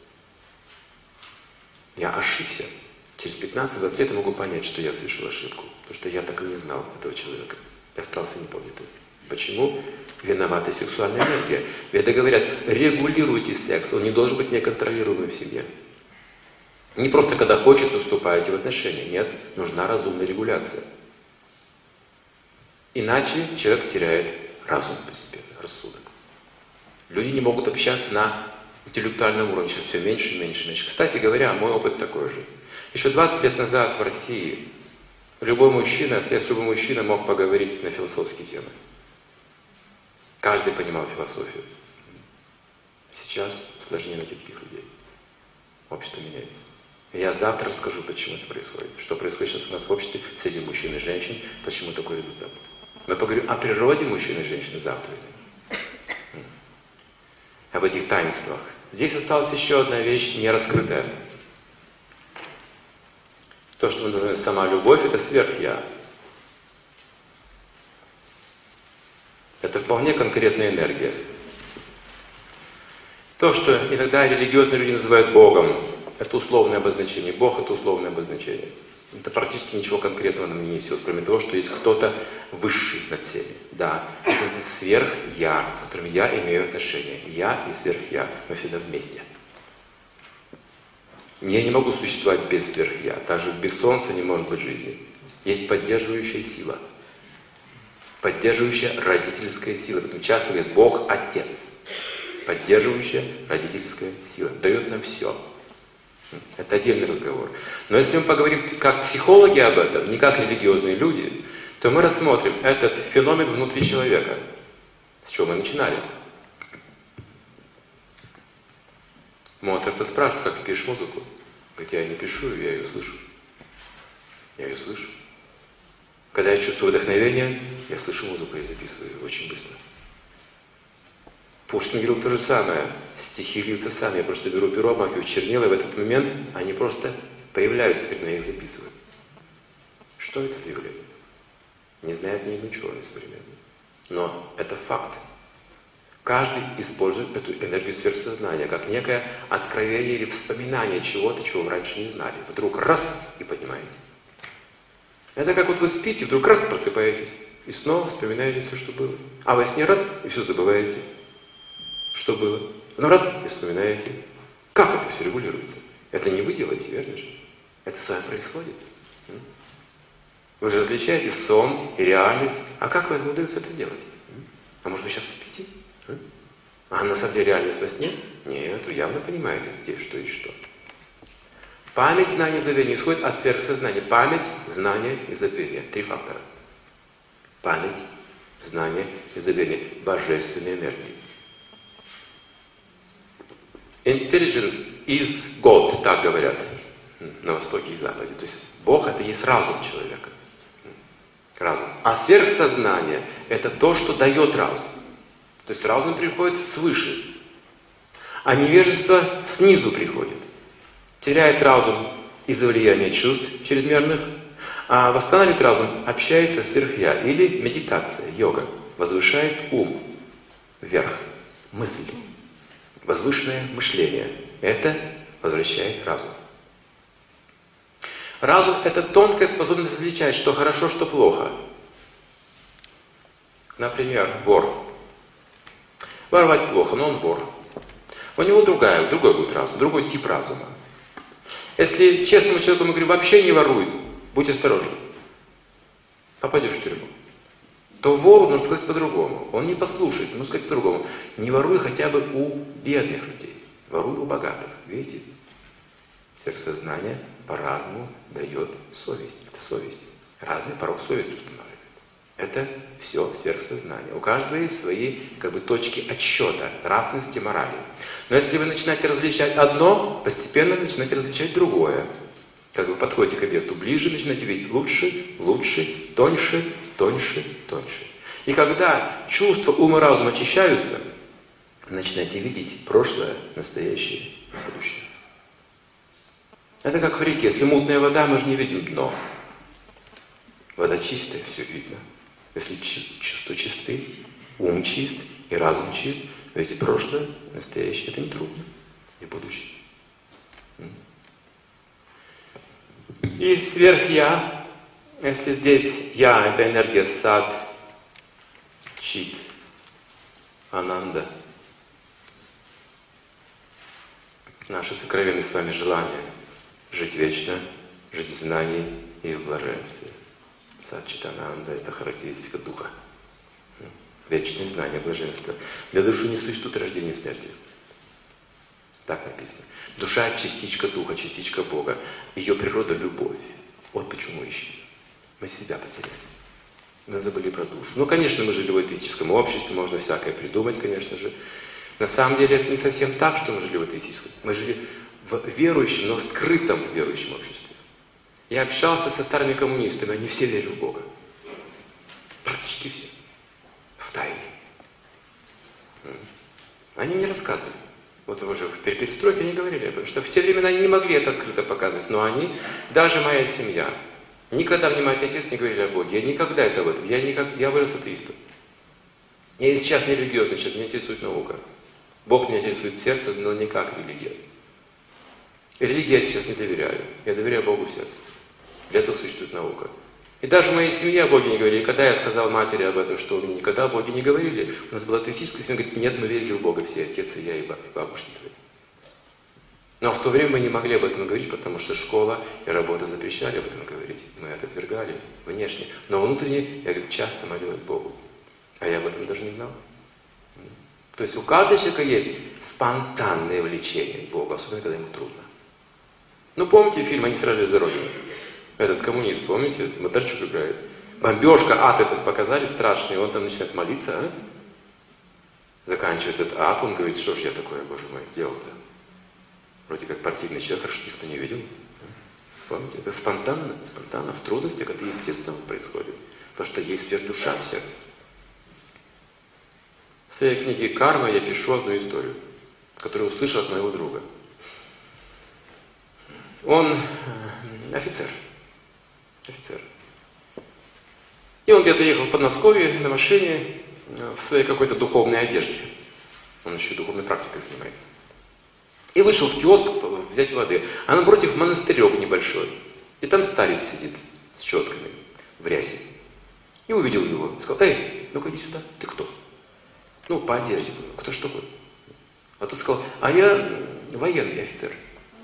Я ошибся. Через пятнадцать-двадцать лет я могу понять, что я совершил ошибку. Потому что я так и не знал этого человека. Я остался непонятым. Почему? Виновата сексуальная энергия. Веды говорят, регулируйте секс. Он не должен быть неконтролируемым в семье. Не просто когда хочется, вступаете в отношения. Нет, нужна разумная регуляция. Иначе человек теряет разум постепенно, рассудок. Люди не могут общаться на интеллектуальном уровне, сейчас все меньше и меньше и меньше. Кстати говоря, мой опыт такой же. Еще двадцать лет назад в России любой мужчина, если любой мужчина мог поговорить на философские темы. Каждый понимал философию. Сейчас сложнее найти таких людей. Общество меняется. И я завтра расскажу, почему это происходит. Что происходит сейчас у нас в обществе среди мужчин и женщин, почему такой результат. Мы поговорим о природе мужчин и женщин завтра. Об этих таинствах. Здесь осталась еще одна вещь не раскрытая. То, что мы называем сама любовь, это сверх-я. Это вполне конкретная энергия. То, что иногда религиозные люди называют Богом, это условное обозначение. Бог — это условное обозначение. Это практически ничего конкретного нам не несет, кроме того, что есть кто-то высший над всеми. Да, это сверх-я, с которым я имею отношение. Я и сверх-я, мы всегда вместе. Я не могу существовать без сверх-я. Также без солнца не может быть жизни. Есть поддерживающая сила. Поддерживающая родительская сила. Поэтому часто говорят, Бог — Отец. поддерживающая родительская сила. Дает нам все. Это отдельный разговор. Но если мы поговорим как психологи об этом, не как религиозные люди, то мы рассмотрим этот феномен внутри человека. С чего мы начинали? Моцарта спрашивают, как ты пишешь музыку? Говорит, я не пишу, я ее слышу. Я ее слышу. Когда я чувствую вдохновение, я слышу музыку и записываю ее очень быстро. Пушкин говорил то же самое. Стихи льются сами. Я просто беру перо, обмакиваю чернила, и в этот момент они просто появляются, теперь я их записываю. Что это за явление? Не знает ни один ученый современный. Но это факт. Каждый использует эту энергию сверхсознания как некое откровение или вспоминание чего-то, чего вы раньше не знали. Вдруг раз и понимаете. Это как вот вы спите, вдруг раз просыпаетесь и снова вспоминаете все, что было. А во сне раз и все забываете, что было. Ну раз и вспоминаете. Как это все регулируется? Это не вы делаете, верно же? Это с вами происходит. Вы же различаете сон и реальность. А как вам удается это делать? А может вы сейчас спите? А на самом деле реальность во сне? Нет, вы явно понимаете, где что и что. Память, знание, забвение исходит от сверхсознания. Память, знание и забвение. Три фактора. Память, знание и забвение. Божественной энергии. Intelligence is God, так говорят на Востоке и Западе. То есть Бог — это есть разум человека. Разум. А сверхсознание — это то, что дает разум. То есть разум приходит свыше, а невежество снизу приходит. Теряет разум из-за влияния чувств чрезмерных, а восстанавливает разум, общается сверх-я. Или медитация, йога, возвышает ум вверх, мысль, возвышенное мышление. Это возвращает разум. Разум — это тонкая способность различать, что хорошо, что плохо. Например, вор. Воровать плохо, но он вор. У него другая, другой будет разум, другой тип разума. Если честному человеку мы говорим, вообще не воруй, будь осторожен, попадешь в тюрьму, то вору нужно сказать по-другому. Он не послушает, нужно сказать по-другому. Не воруй хотя бы у бедных людей, воруй у богатых. Видите? Сверхсознание по разуму дает совесть. Это совесть. Разный порог совести устанавливает. Это все сверхсознание. У каждого есть свои как бы, точки отсчета, нравственности, морали. Но если вы начинаете различать одно, постепенно начинаете различать другое. Как вы подходите к объекту ближе, начинаете видеть лучше, лучше, тоньше, тоньше, тоньше. И когда чувства, ум и разум очищаются, начинаете видеть прошлое, настоящее и будущее. Это как в реке. Если мутная вода, мы же не видим дно. Вода чистая, все видно. Если чувства чисты, ум чист и разум чист, видите, прошлое, настоящее, это не трудно. И будущее. И сверх-я, если здесь я, это энергия сад, чит, ананда, наши сокровенные с вами желания жить вечно, жить в знании и в блаженстве. Сад-чит-ананда — это характеристика духа. Вечное знание, блаженство. Для души не существует рождения и смерти. Так написано. Душа — частичка духа, частичка Бога. Ее природа — любовь. Вот почему ищем. Мы себя потеряли. Мы забыли про душу. Ну, конечно, мы жили в атеистическом обществе, можно всякое придумать, конечно же. На самом деле это не совсем так, что мы жили в атеистическом. Мы жили в верующем, но скрытом верующем обществе. Я общался со старыми коммунистами, они все верили в Бога. Практически все. В тайне. Они мне рассказывали. Вот уже в перестройке они говорили об этом, что в те времена они не могли это открыто показывать, но они, даже моя семья, никогда мне мать и отец не говорили о Боге. Я никогда это в этом. Я, никак, я вырос атеистом. Я сейчас не религиозный человек, меня интересует наука. Бог меня интересует сердце, но не как религия. Религии я сейчас не доверяю. Я доверяю Богу в сердце. Для этого существует наука. И даже в моей семье о Боге не говорили. Когда я сказал матери об этом, что мы никогда о Боге не говорили, у нас была атеистическая семья, говорит, нет, мы верили в Бога все, отец и я, и бабушки твои. Но в то время мы не могли об этом говорить, потому что школа и работа запрещали об этом говорить. Мы это отвергали внешне. Но внутренне я, говорит, часто молилась Богу. А я об этом даже не знал. То есть у каждого человека есть спонтанное влечение к Богу, особенно когда ему трудно. Ну помните фильм «Они сражались за Родину»? Этот коммунист, помните? Бондарчук играет. Бомбежка, ад этот показали страшный, он там начинает молиться, а? Заканчивается этот ад, он говорит, что ж я такое, Боже мой, сделал-то? Вроде как партийный человек, хорошо, никто не видел. Помните? Это спонтанно, спонтанно, в трудностях это естественно происходит. Потому что есть сверхдуша в сердце. В своей книге «Карма» я пишу одну историю, которую услышал от моего друга. Он офицер. Офицер. И он где-то ехал в Подмосковье на машине в своей какой-то духовной одежде. Он еще духовной практикой занимается. И вышел в киоск взять воды. А напротив монастырек небольшой. И там старец сидит с четками в рясе. И увидел его. Сказал: эй, ну-ка иди сюда. Ты кто? Ну, по одежде. Кто ж такой? А тот сказал: а я военный офицер.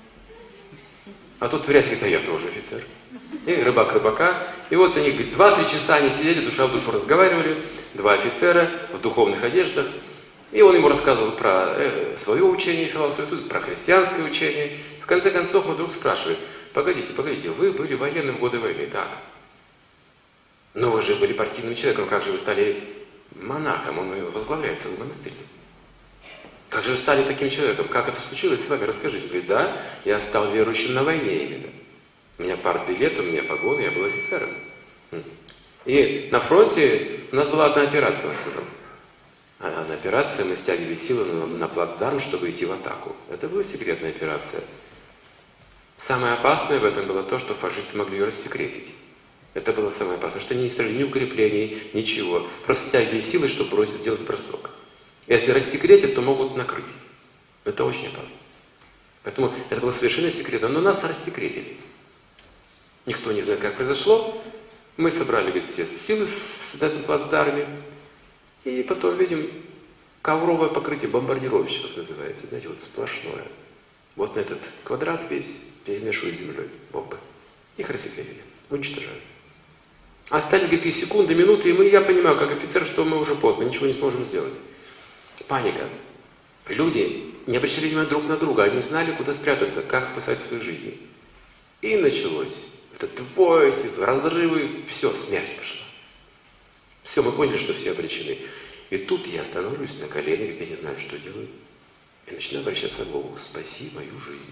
А тот в рясе говорит: а я тоже офицер. И рыбак рыбака. И вот они, говорит, два-три часа они сидели, душа в душу разговаривали. Два офицера в духовных одеждах. И он ему рассказывал про э, свое учение философию, про христианское учение. В конце концов, мой друг спрашивает: погодите, погодите, вы были военным в годы войны, так? Но вы же были партийным человеком, как же вы стали монахом? Он возглавляет целый монастырь. Как же вы стали таким человеком? Как это случилось с вами? Расскажите. Говорит: да, я стал верующим на войне именно. У меня партбилет, у меня погоны, я был офицером. И на фронте у нас была одна операция, он сказал. А на операции мы стягивали силы на, на плацдарм, чтобы идти в атаку. Это была секретная операция. Самое опасное в этом было то, что фашисты могли ее рассекретить. Это было самое опасное, что они не строили ни укреплений, ничего. Просто стягивали силы, чтобы бросить, сделать бросок. Если рассекретят, то могут накрыть. Это очень опасно. Поэтому это было совершенно секретно. Но нас рассекретили. Никто не знает, как произошло. Мы собрали, говорит, все силы на этом плацдарме. И потом видим ковровое покрытие бомбардировщиков называется. Знаете, вот сплошное. Вот на этот квадрат весь перемешивают с землей бомбы. Их рассекретили. Уничтожают. Остались, говорит, и секунды, минуты, и мы, я понимаю, как офицер, что мы уже поздно, ничего не сможем сделать. Паника. Люди не обращали внимания друг на друга, они знали, куда спрятаться, как спасать свою жизнь. И началось. Это двое, эти разрывы, все, смерть пошла. Все, мы поняли, что все обречены. И тут я становлюсь на колени, я не знаю, что делаю. И начинаю обращаться к Богу: спаси мою жизнь.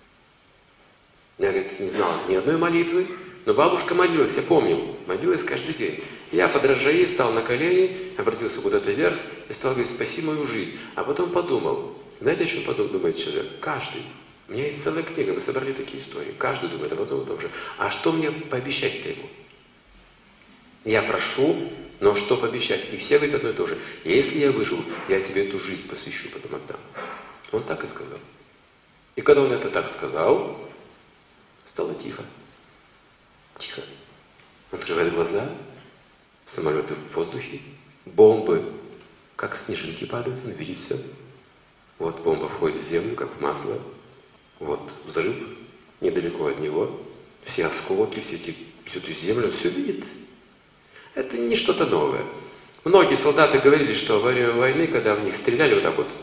Я, говорит, не знал ни одной молитвы, но бабушка молилась, я помню, молилась каждый день. Я под рожаи встал на колени, обратился куда-то вверх и стал говорить: спаси мою жизнь. А потом подумал, знаете, о чем подумал, думает человек? Каждый. У меня есть целая книга, мы собрали такие истории. Каждый думает об одном и том же. А что мне пообещать-то ему? Я прошу, но что пообещать? И все говорят одно и то же. Если я выживу, я тебе эту жизнь посвящу, потом отдам. Он так и сказал. И когда он это так сказал, стало тихо. Тихо. Он открывает глаза, самолеты в воздухе, бомбы, как снежинки падают, он видит все. Вот бомба входит в землю, как в масло. Вот взрыв недалеко от него. Все осколки, все эти, всю эту землю, он все видит. Это не что-то новое. Многие солдаты говорили, что во время войны, когда в них стреляли вот так вот,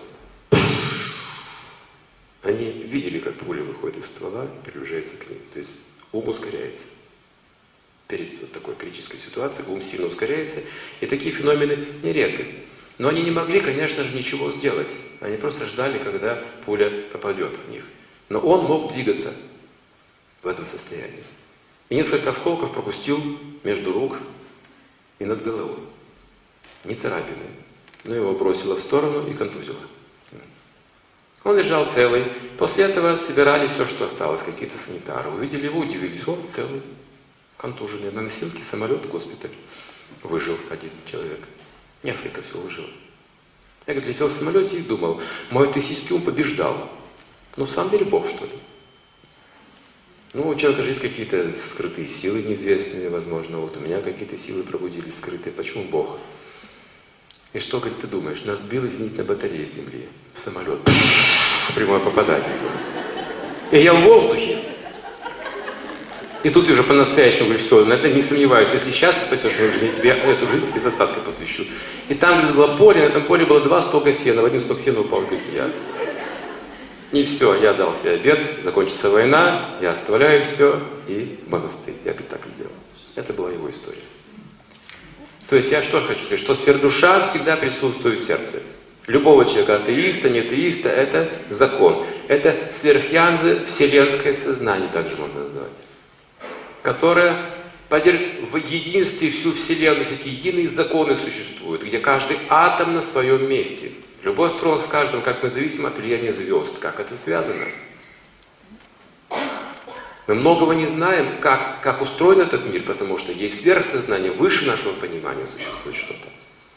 они видели, как пуля выходит из ствола и приближается к ним. То есть ум ускоряется. Перед вот такой критической ситуацией ум сильно ускоряется. И такие феномены не редкость. Но они не могли, конечно же, ничего сделать. Они просто ждали, когда пуля попадет в них. Но он мог двигаться в этом состоянии. И несколько осколков пропустил между рук и над головой. Не царапины. Но его бросило в сторону и контузило. Он лежал целый. После этого собирали все, что осталось. Какие-то санитары. Увидели его, удивились. Он целый. Контуженный. На носилке самолет в госпиталь. Выжил один человек. Несколько всего выжило. Я, говорит, летел в самолете и думал, мой этический ум побеждал. Ну, в самом деле, Бог, что ли? Ну, у человека же есть какие-то скрытые силы неизвестные, возможно. Вот у меня какие-то силы пробудились скрытые. Почему Бог? И что, говорит, ты думаешь? Нас била зенитная батарея с земли в самолет. Прямое попадание. И я в воздухе. И И тут уже по-настоящему говорю, все, на это не сомневаюсь, если сейчас спасешь мою жизнь, я тебе эту жизнь без остатка посвящу. И там где было поле, на этом поле было два стока сена, в один сток сена упал, говорит, я. И все, я дал себе обед, закончится война, я оставляю все и в монастырь. Я говорит, так и сделал. Это была его история. То есть я что хочу сказать, что сверхдуша всегда присутствует в сердце. Любого человека, атеиста, не атеиста, это закон. Это сверхянзе, вселенское сознание, также можно назвать. Которое поддерживает в единстве всю Вселенную, всякие единые законы существуют, где каждый атом на своем месте. Любой астролог с каждым, как мы зависим от влияния звезд. Как это связано? Мы многого не знаем, как, как устроен этот мир, потому что есть сверхсознание, выше нашего понимания существует что-то.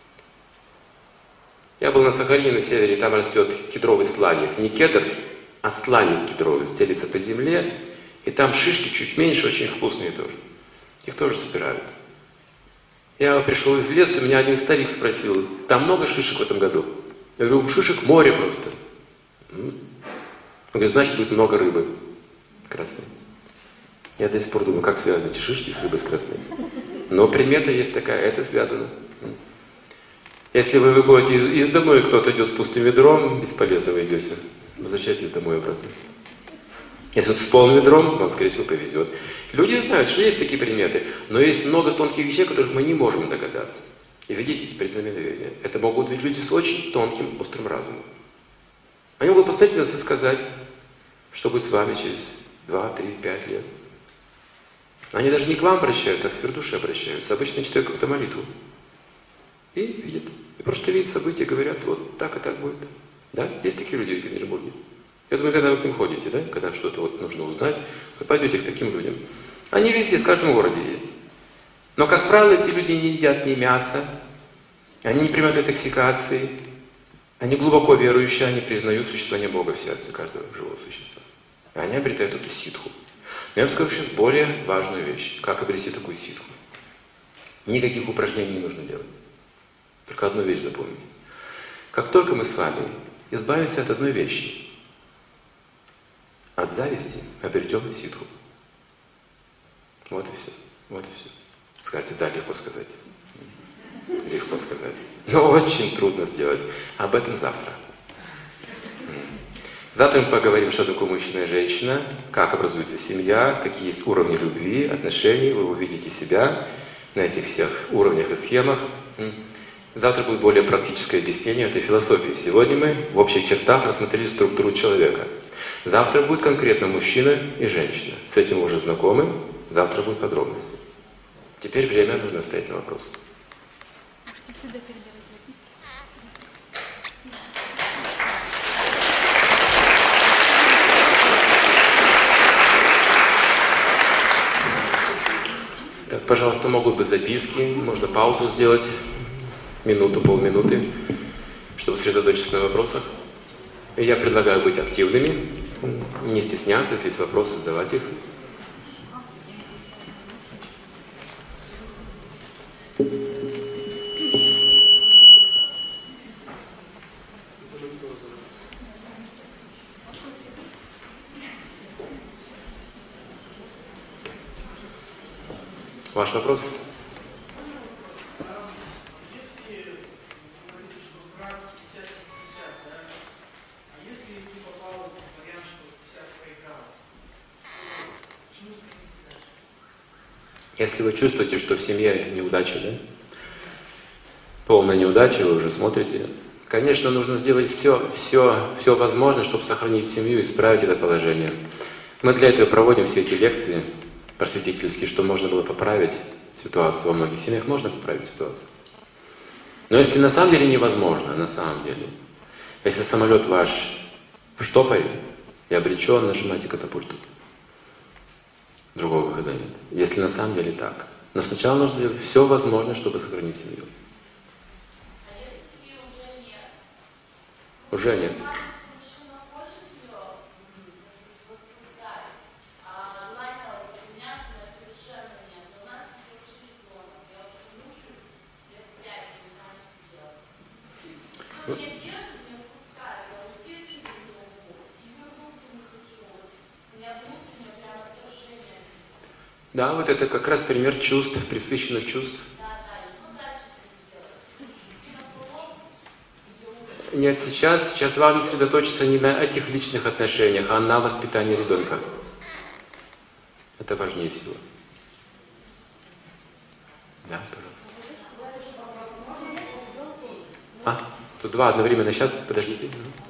Я был на Сахалине, на севере, там растет кедровый сланик. Не кедр, а сланик кедровый, стелится по земле. И там шишки чуть меньше, очень вкусные тоже. Их тоже собирают. Я пришел из леса, меня один старик спросил, там много шишек в этом году? Я говорю, шишек море просто. Он говорит, значит, будет много рыбы красной. Я до сих пор думаю, как связаны эти шишки с рыбой с красной. Но примета есть такая, это связано. Если вы выходите из, из дома, и кто-то идет с пустым ведром, бесполезно вы идете. Возвращайтесь домой обратно. Если вот с полным ведром, вам, скорее всего, повезет. Люди знают, что есть такие приметы, но есть много тонких вещей, которых мы не можем догадаться. И видите эти предзнаменовения. Это могут быть люди с очень тонким, острым разумом. Они могут поставить нас и сказать, что будет с вами через два, три, пять лет. Они даже не к вам обращаются, а к сверхдуше обращаются. Обычно читают какую-то молитву. И видят. И просто видят события, говорят, вот так и так будет. Да? Есть такие люди в Екатеринбурге? Я думаю, когда вы к ним ходите, да? Когда что-то вот нужно узнать, вы пойдете к таким людям. Они везде, в каждом городе есть. Но, как правило, эти люди не едят ни мяса, они не принимают интоксикации, они глубоко верующие, они признают существование Бога в сердце каждого живого существа. И они обретают эту ситху. Но я вам скажу сейчас более важную вещь. Как обрести такую ситху? Никаких упражнений не нужно делать. Только одну вещь запомните. Как только мы с вами избавимся от одной вещи, от зависти, обретем ситху. Вот и все. Вот и все. Скажите, да, легко сказать. Легко сказать. Но очень трудно сделать. Об этом завтра. Завтра мы поговорим, что такое мужчина и женщина, как образуется семья, какие есть уровни любви, отношений. Вы увидите себя на этих всех уровнях и схемах. Завтра будет более практическое объяснение этой философии. Сегодня мы в общих чертах рассмотрели структуру человека. Завтра будет конкретно мужчина и женщина. С этим вы уже знакомы. Завтра будут подробности. Теперь время нужно ставить на вопрос. Сюда передавать записки. Так, пожалуйста, могут быть записки. Можно паузу сделать. Минуту, полминуты, чтобы сосредоточиться на вопросах. И я предлагаю быть активными, не стесняться, если есть вопросы, задавать их. Ваш вопрос? Если вы чувствуете, что в семье неудача, да? Полная неудача, вы уже смотрите. Конечно, нужно сделать все, все, все возможное, чтобы сохранить семью и исправить это положение. Мы для этого проводим все эти лекции просветительские, что можно было поправить ситуацию. Во многих семьях можно поправить ситуацию. Но если на самом деле невозможно, на самом деле, если самолет ваш в штопоре и обречен, нажимайте катапульту. Другого выхода нет. Если на самом деле так. Но сначала нужно сделать все возможное, чтобы сохранить семью. А если семьи уже нет? Уже нет. Мужчина хочет ее воспитать, а желания у меня совершенно нет. Но у нас уже ребенок. Я уже мужу лет пять не знаю, что делать. Но мне держит, не отпускаю. Я устирчу друг другу. И друг другу не хочу. У меня внутреннее прямо отражение. Да, вот это как раз пример чувств, пресыщенных чувств. Нет, сейчас, сейчас важно сосредоточиться не на этих личных отношениях, а на воспитании ребенка. Это важнее всего. Да, пожалуйста. А, тут два одновременно. Сейчас, подождите.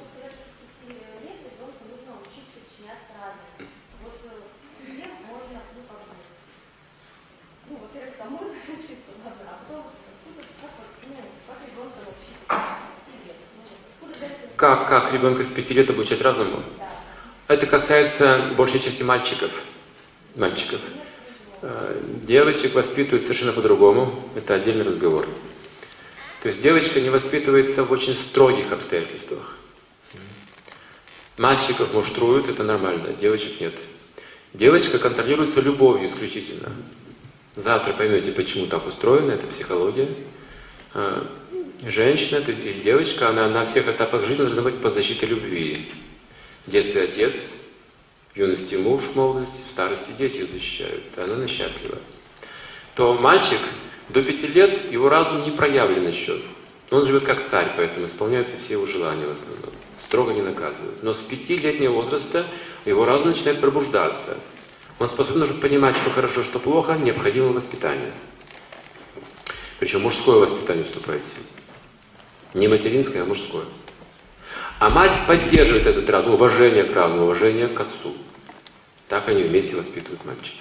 Как, как ребенка с пяти лет обучать разуму? Это касается большей части мальчиков. Мальчиков. Девочек воспитывают совершенно по-другому. Это отдельный разговор. То есть девочка не воспитывается в очень строгих обстоятельствах. Мальчиков муштруют, это нормально, девочек нет. Девочка контролируется любовью исключительно. Завтра поймете, почему так устроено, это психология. Женщина или девочка, она на всех этапах жизни должна быть под защитой любви. В детстве отец, в юности муж, в молодости, в старости дети ее защищают. Она счастлива. То мальчик до пяти лет, его разум не проявлен еще. Он живет как царь, поэтому исполняются все его желания в основном. Строго не наказывают. Но с пятилетнего возраста его разум начинает пробуждаться. Он способен уже понимать, что хорошо, что плохо, необходимо воспитание. Причем мужское воспитание вступает в силу. Не материнское, а мужское. А мать поддерживает этот разум, уважение к разуму, уважение к отцу. Так они вместе воспитывают мальчика.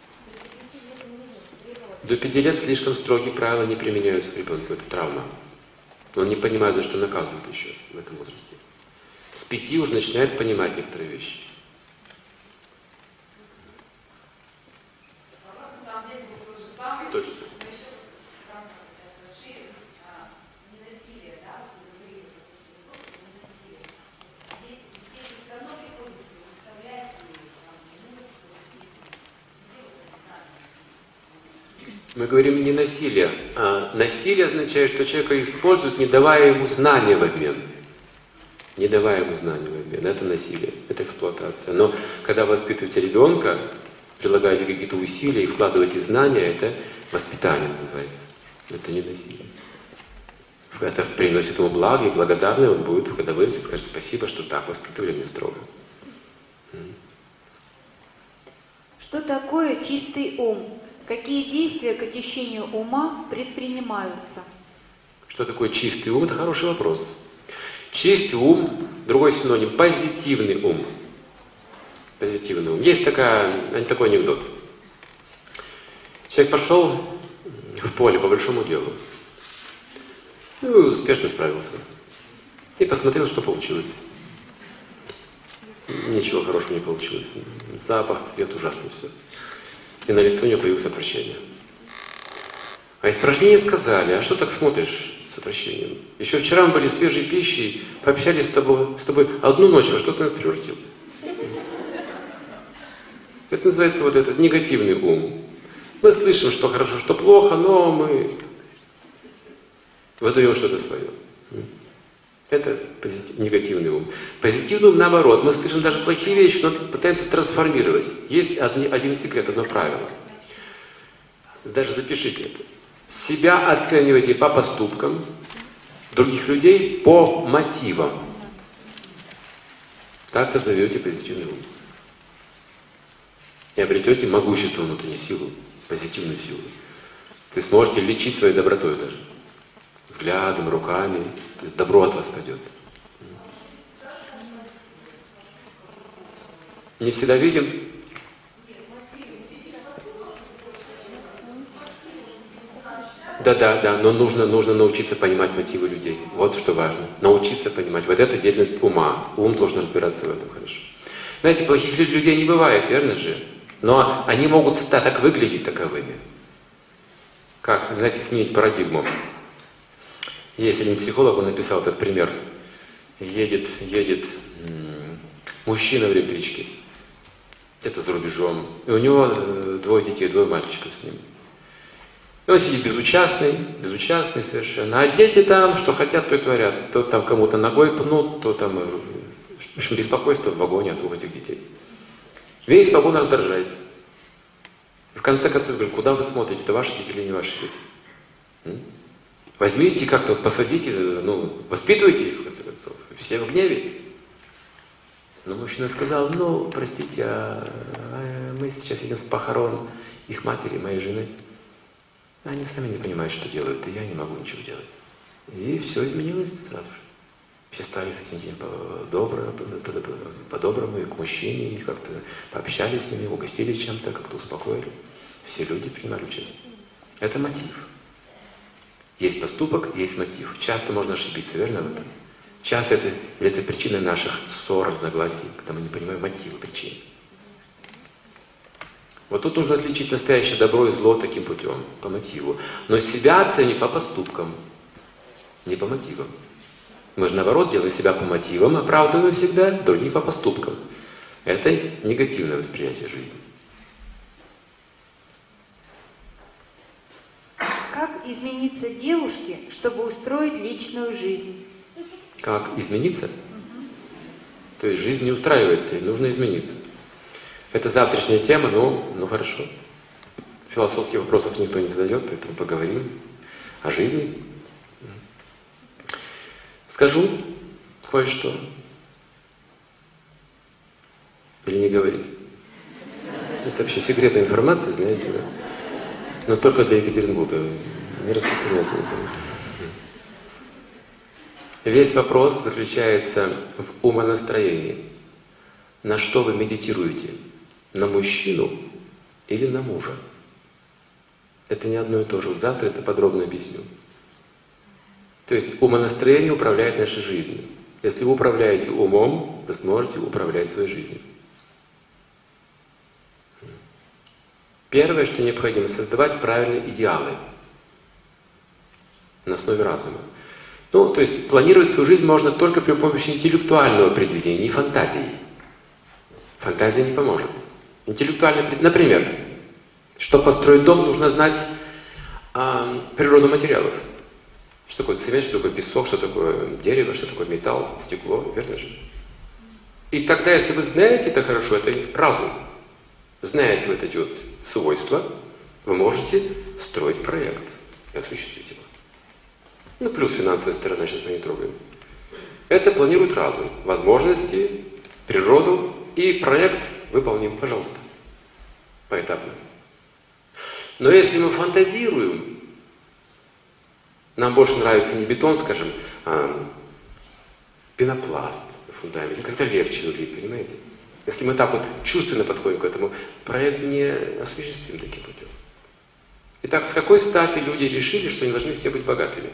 До пяти лет слишком строгие правила не применяются к ребенку. Это травма. Он не понимает, за что наказывают еще в этом возрасте. С пяти уже начинает понимать некоторые вещи. Точно. Мы говорим не насилие, а насилие означает, что человека используют, не давая ему знания в обмен. Не давая ему знания в обмен. Это насилие, это эксплуатация. Но когда вы воспитываете ребенка, прилагаете какие-то усилия и вкладываете знания, это воспитание называется. Это не насилие. Это приносит ему благо, и благодарный он будет, когда вырастет, скажет спасибо, что так воспитывали не строго. Что такое чистый ум? Какие действия к очищению ума предпринимаются? Что такое чистый ум? Это хороший вопрос. Чистый ум, другой синоним, позитивный ум. Позитивный ум. Есть такая, такой анекдот. Человек пошел в поле по большому делу. Ну и успешно справился. И посмотрел, что получилось. Ничего хорошего не получилось. Запах, цвет, ужасно все. И на лице у него появилось отвращение. А испражнения сказали: а что так смотришь с отвращением? Еще вчера мы были свежей пищей, пообщались с тобой, с тобой одну ночь, во что ты нас превратил? Это называется вот этот негативный ум. Мы слышим, что хорошо, что плохо, но мы выдаем что-то свое. Это позитив, негативный ум. Позитивный ум наоборот. Мы слышим даже плохие вещи, но пытаемся трансформировать. Есть один, один секрет, одно правило. Даже запишите это. Себя оценивайте по поступкам, других людей по мотивам. Так назовете позитивный ум. И обретете могущество, внутреннюю силу, позитивную силу. То есть можете лечить своей добротой даже. Взглядом, руками. То есть добро от вас пойдет. Не всегда видим. Да, да, да, но нужно, нужно научиться понимать мотивы людей. Вот что важно. Научиться понимать. Вот это деятельность ума. Ум должен разбираться в этом хорошо. Знаете, плохих людей не бывает, верно же? Но они могут стать, так выглядеть таковыми. Как, знаете, сменить парадигму. Есть один психолог, он написал этот пример. Едет, едет м- мужчина в электричке. Где-то за рубежом. И у него э, двое детей, двое мальчиков с ним. И он сидит безучастный, безучастный совершенно. А дети там, что хотят, то и творят. То там кому-то ногой пнут, то там... Э, в общем, беспокойство в вагоне от двух этих детей. Весь вагон раздражается. В конце концов, куда вы смотрите? Это ваши дети или не ваши дети? М? Возьмите как-то, посадите, ну, воспитывайте их, в конце концов. Все в гневе. Но мужчина сказал, ну, простите, а, а мы сейчас едем с похорон их матери, моей жены. Они сами не понимают, что делают, и я не могу ничего делать. И все изменилось сразу же. Все стали с этим по-доброму, по-доброму и к мужчине, и как-то пообщались с ними, угостили чем-то, как-то успокоили. Все люди принимали участие. Это мотив. Есть поступок, есть мотив. Часто можно ошибиться, верно в этом? Часто это является причиной наших ссор, разногласий, когда мы не понимаем мотивы причин. Вот тут нужно отличить настоящее добро и зло таким путем, по мотиву. Но себя оценить по поступкам, не по мотивам. Мы же наоборот делаем себя по мотивам, оправдываем всегда, других по поступкам. Это негативное восприятие жизни. Как измениться девушке, чтобы устроить личную жизнь? Как измениться? Угу. То есть жизнь не устраивается, и нужно измениться. Это завтрашняя тема, но ну хорошо. Философских вопросов никто не задает, поэтому поговорим о жизни. Скажу кое-что. Или не говорить? Это вообще секретная информация, знаете, да? Но только для Екатеринбурга. Не распространяйте никому. Весь вопрос заключается в умонастроении. На что вы медитируете? На мужчину или на мужа? Это не одно и то же. Вот завтра это подробно объясню. То есть умонастроение управляет нашей жизнью. Если вы управляете умом, вы сможете управлять своей жизнью. Первое, что необходимо, создавать правильные идеалы на основе разума. Ну, то есть планировать свою жизнь можно только при помощи интеллектуального предвидения и фантазии. Фантазия не поможет. Интеллектуальное предвидение. Например, чтобы построить дом, нужно знать а, природу материалов. Что такое цемент, что такое песок, что такое дерево, что такое металл, стекло, верно же? И тогда, если вы знаете это хорошо, это разум. Знаете вот эти вот свойства, вы можете строить проект и осуществить его. Ну, плюс финансовая сторона, сейчас мы не трогаем. Это планирует разум. Возможности, природу и проект выполним, пожалуйста, поэтапно. Но если мы фантазируем, нам больше нравится не бетон, скажем, а пенопласт на фундаменте. Как-то легче улить, понимаете? Если мы так вот чувственно подходим к этому, проект не осуществим таким путем. Итак, с какой стати люди решили, что они должны все быть богатыми?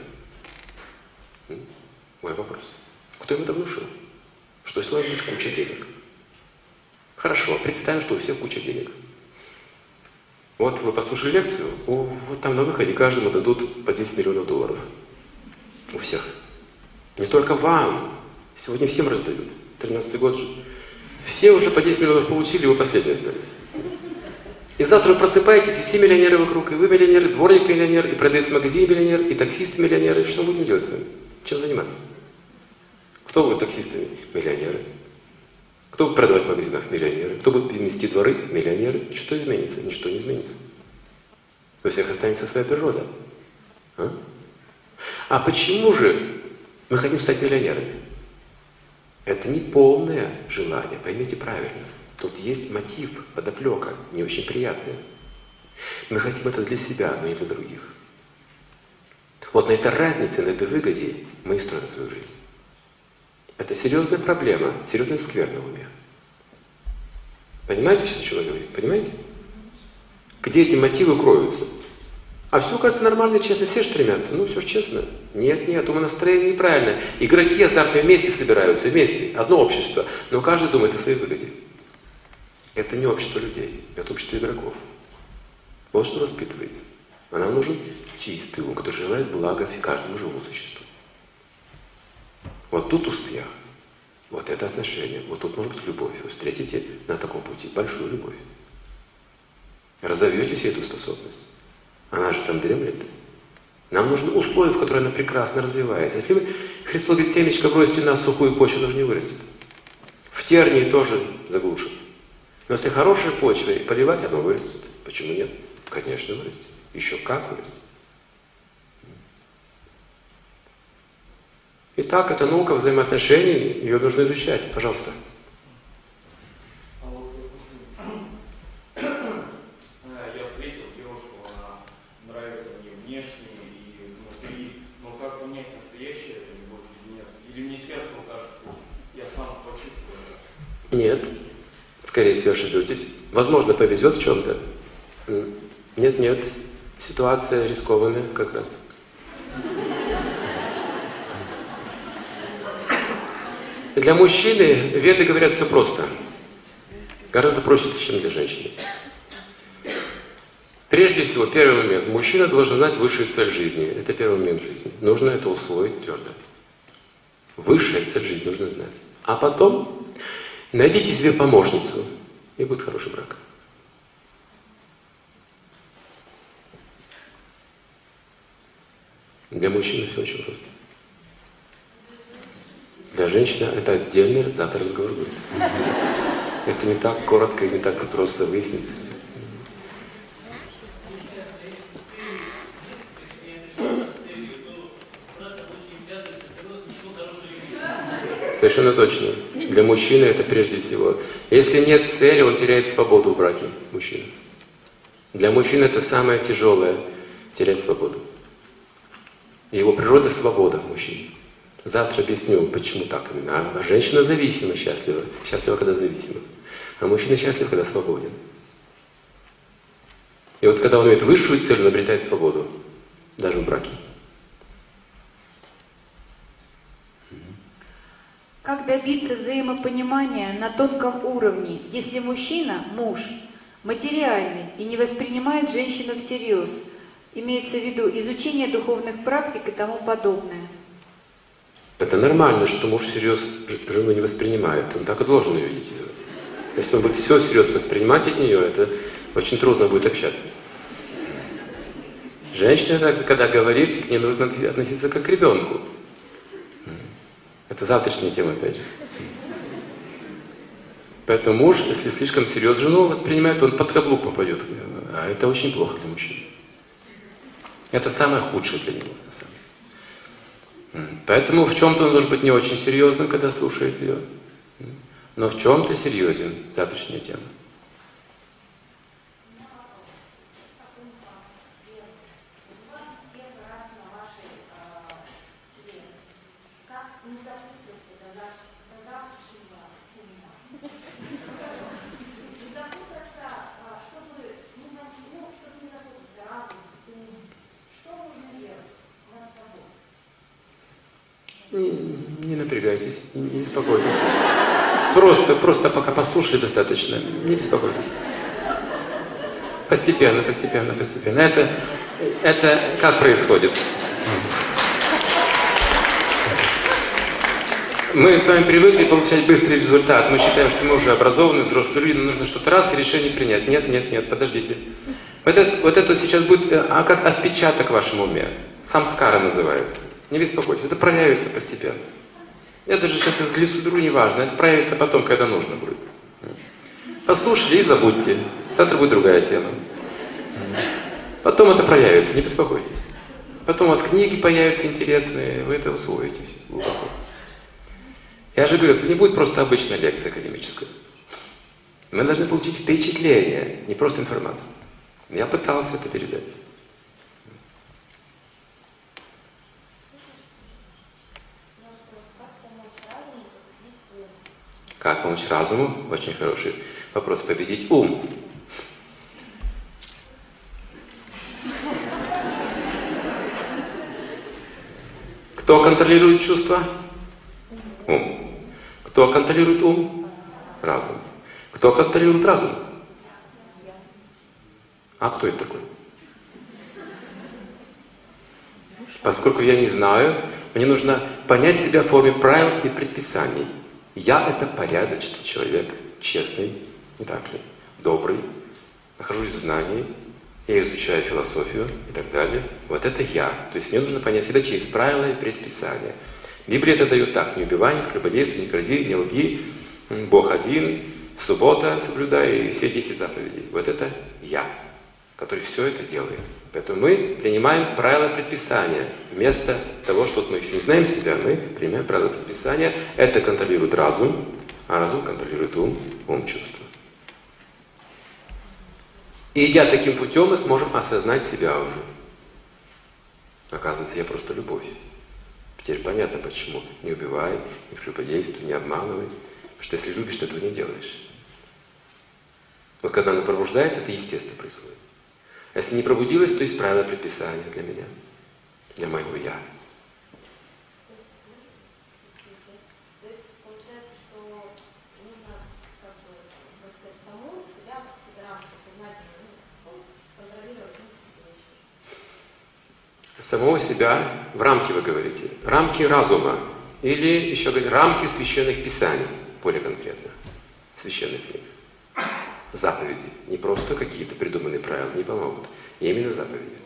Мой вопрос. Кто им это внушил? Что если должна быть куча денег? Хорошо, представим, что у всех куча денег. Вот вы послушали лекцию, о, вот там на выходе каждому дадут по десять миллионов долларов. У всех. Не только вам. Сегодня всем раздают. тринадцатый год же. Все уже по десять миллионов получили, вы последние остались. И завтра вы просыпаетесь, и все миллионеры вокруг, и вы миллионер, и дворник миллионер, и продавец в магазине миллионер, и таксисты миллионеры. Что мы будем делать с вами? Чем заниматься? Кто будет таксистами? Миллионеры. Кто будет продавать в магазинах? Миллионеры. Кто будет вести дворы? Миллионеры. Что изменится? Ничто не изменится. У всех останется своя природа. А, а почему же мы хотим стать миллионерами? Это не полное желание, поймите правильно. Тут есть мотив, подоплека, не очень приятная. Мы хотим это для себя, но не для других. Вот на этой разнице, на этой выгоде мы и строим свою жизнь. Это серьезная проблема, серьезная скверна в уме. Понимаете, что я говорю? Понимаете? Где эти мотивы кроются? А все, кажется, нормально, честно, все стремятся. Ну, все же честно. Нет, нет, умонастроение неправильно. Игроки азартные вместе собираются, вместе. Одно общество. Но каждый думает о своей выгоде. Это не общество людей, это общество игроков. Вот что воспитывается. А нам нужен чистый ум, который желает блага каждому живому существу. Вот тут успех. Вот это отношение. Вот тут может быть любовь. Вы встретите на таком пути большую любовь. Разовьете себе эту способность. Она же там дремлет. Нам нужны условия, в которых она прекрасно развивается. Если вы, Христос говорит, семечко бросите на сухую почву, даже не вырастет. В тернии тоже заглушит. Но если хорошей почвой поливать, оно вырастет. Почему нет? Конечно, вырастет. Еще как вырастет. Итак, это наука взаимоотношений, ее нужно изучать. Пожалуйста. А вот, допустим, я встретил девушку, она нравится мне внешне и внутри, но как понять, настоящая это любовь или нет? Или мне сердце укажет, я сам почувствую это? Нет. Скорее всего, ошибетесь. Возможно, повезет в чем-то. Нет, нет. Ситуация рискованная как раз. Для мужчины веды говорят все просто. Гораздо проще, чем для женщины. Прежде всего, первый момент. Мужчина должен знать высшую цель жизни. Это первый момент жизни. Нужно это усвоить твердо. Высшая цель жизни нужно знать. А потом найдите себе помощницу, и будет хороший брак. Для мужчины все очень просто. Для женщины это отдельный, завтра разговор будет. Это не так коротко и не так просто выяснится. Совершенно точно. Для мужчины это прежде всего. Если нет цели, он теряет свободу в браке, мужчина. Для мужчины это самое тяжелое — терять свободу. Его природа — свобода мужчины. Завтра объясню, почему так именно. А женщина зависима, счастлива. Счастлива, когда зависима. А мужчина счастлив, когда свободен. И вот когда он имеет высшую цель, он обретает свободу. Даже в браке. Как добиться взаимопонимания на тонком уровне, если мужчина, муж, материальный и не воспринимает женщину всерьез? Имеется в виду изучение духовных практик и тому подобное. Это нормально, что муж всерьез жену не воспринимает. Он так и должен ее видеть. Если он будет все всерьез воспринимать от нее, это очень трудно будет общаться. Женщина, когда говорит, к ней нужно относиться как к ребенку. Это завтрашняя тема, опять же. Поэтому муж, если слишком серьезно жену воспринимает, он под каблук попадет. А это очень плохо для мужчины. Это самое худшее для него. Поэтому в чем-то он должен быть не очень серьезным, когда слушает ее. Но в чем-то серьезен. Завтрашняя тема. Не, не напрягайтесь, не, не беспокойтесь. Просто, просто пока послушали достаточно, не беспокойтесь. Постепенно, постепенно, постепенно. Это, это как происходит? Мы с вами привыкли получать быстрый результат. Мы считаем, что мы уже образованные, взрослые люди, но нужно что-то раз и решение принять. Нет, нет, нет, подождите. Вот это, вот это сейчас будет, а как отпечаток в вашем уме. Самскара называется. Не беспокойтесь, это проявится постепенно. Это же сейчас к лесу не важно, это проявится потом, когда нужно будет. Послушали и забудьте. Завтра будет другая тема. Потом это проявится, не беспокойтесь. Потом у вас книги появятся интересные, вы это усвоите все глубоко. Я же говорю, это не будет просто обычная лекция академическая. Мы должны получить впечатление, не просто информацию. Я пытался это передать. Как помочь разуму? Очень хороший вопрос. Победить ум. Кто контролирует чувства? Ум. Кто контролирует ум? Разум. Кто контролирует разум? А кто это такой? Поскольку я не знаю, мне нужно понять себя в форме правил и предписаний. Я — это порядочный человек, честный, не так ли, добрый, нахожусь в знании, я изучаю философию и так далее. Вот это я. То есть мне нужно понять себя через правила и предписания. Библия это дает так: не убивай, не прелюбодействуй, не кради, не лги, Бог один, суббота соблюдай и все десять заповедей. Вот это я. который все это делает. Поэтому мы принимаем правила предписания. Вместо того, что вот мы еще не знаем себя, мы принимаем правила предписания. Это контролирует разум, а разум контролирует ум, ум чувства. И идя таким путем, мы сможем осознать себя уже. Оказывается, я просто любовь. Теперь понятно, почему. Не убивай, не прелюбодействуй, не обманывай. Потому что если любишь, ты этого не делаешь. Вот когда она пробуждается, это естественно происходит. А если не пробудилась, то есть правило предписания для меня, для моего «я». То есть получается, что нужно как бы, так сказать, саму себя в какие-то рамки сознательно ну, сконтролировать внутренние вещи. Самого себя в рамки, вы говорите, рамки разума. Или еще говорить, рамки священных писаний, более конкретно, священных книг. Заповеди. Не просто какие-то придуманные правила не помогут. И именно заповеди.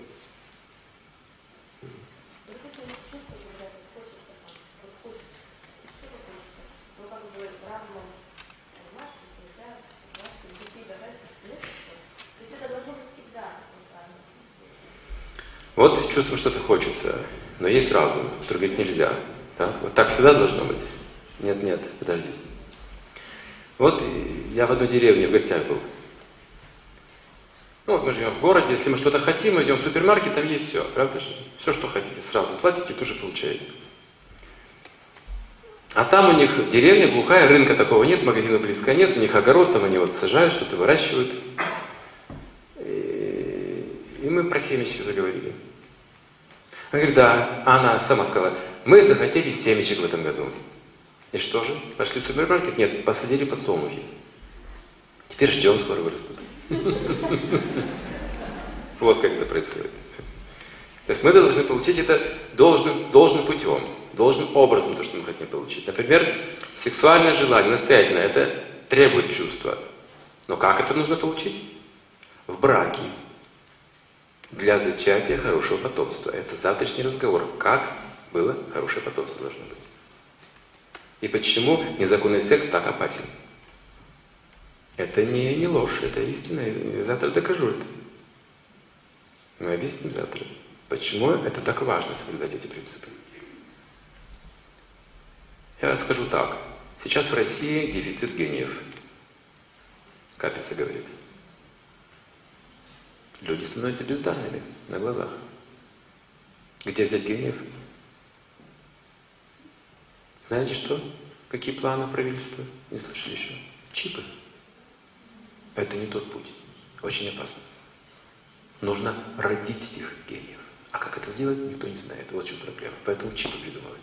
Вот чувство, что-то хочется, но есть разум, который говорит нельзя. Так? Вот так всегда должно быть. Нет, нет, подождите. Вот я в одной деревне в гостях был. Ну вот мы живем в городе, если мы что-то хотим, мы идем в супермаркет, там есть все, правда же? Все, что хотите, сразу платите, тут же получаете. А там у них деревня глухая, рынка такого нет, магазина близко нет, у них огород, там они вот сажают, что-то выращивают. И, и мы про семечки заговорили. Она говорит, да, а она сама сказала, мы захотели семечек в этом году. И что же? Пошли в супермаркет? Нет, посадили подсолнухи. Теперь ждем, скоро вырастут. Вот как это происходит. То есть мы должны получить это должным, должным путем, должным образом, то, что мы хотим получить. Например, сексуальное желание, настоятельно, это требует чувства. Но как это нужно получить? В браке. Для зачатия хорошего потомства. Это завтрашний разговор. Как было хорошее потомство должно быть. И почему незаконный секс так опасен? Это не, не ложь, это истина. Я завтра докажу это. Мы объясним завтра. Почему это так важно соблюдать эти принципы? Я скажу так. Сейчас в России дефицит гениев. Капица говорит. Люди становятся бездарными на глазах. Где взять гениев? Знаете что? Какие планы правительства? Не слышали еще? Чипы. Это не тот путь. Очень опасно. Нужно родить этих гениев. А как это сделать, никто не знает. Вот в чем проблема. Поэтому чипы придумывают.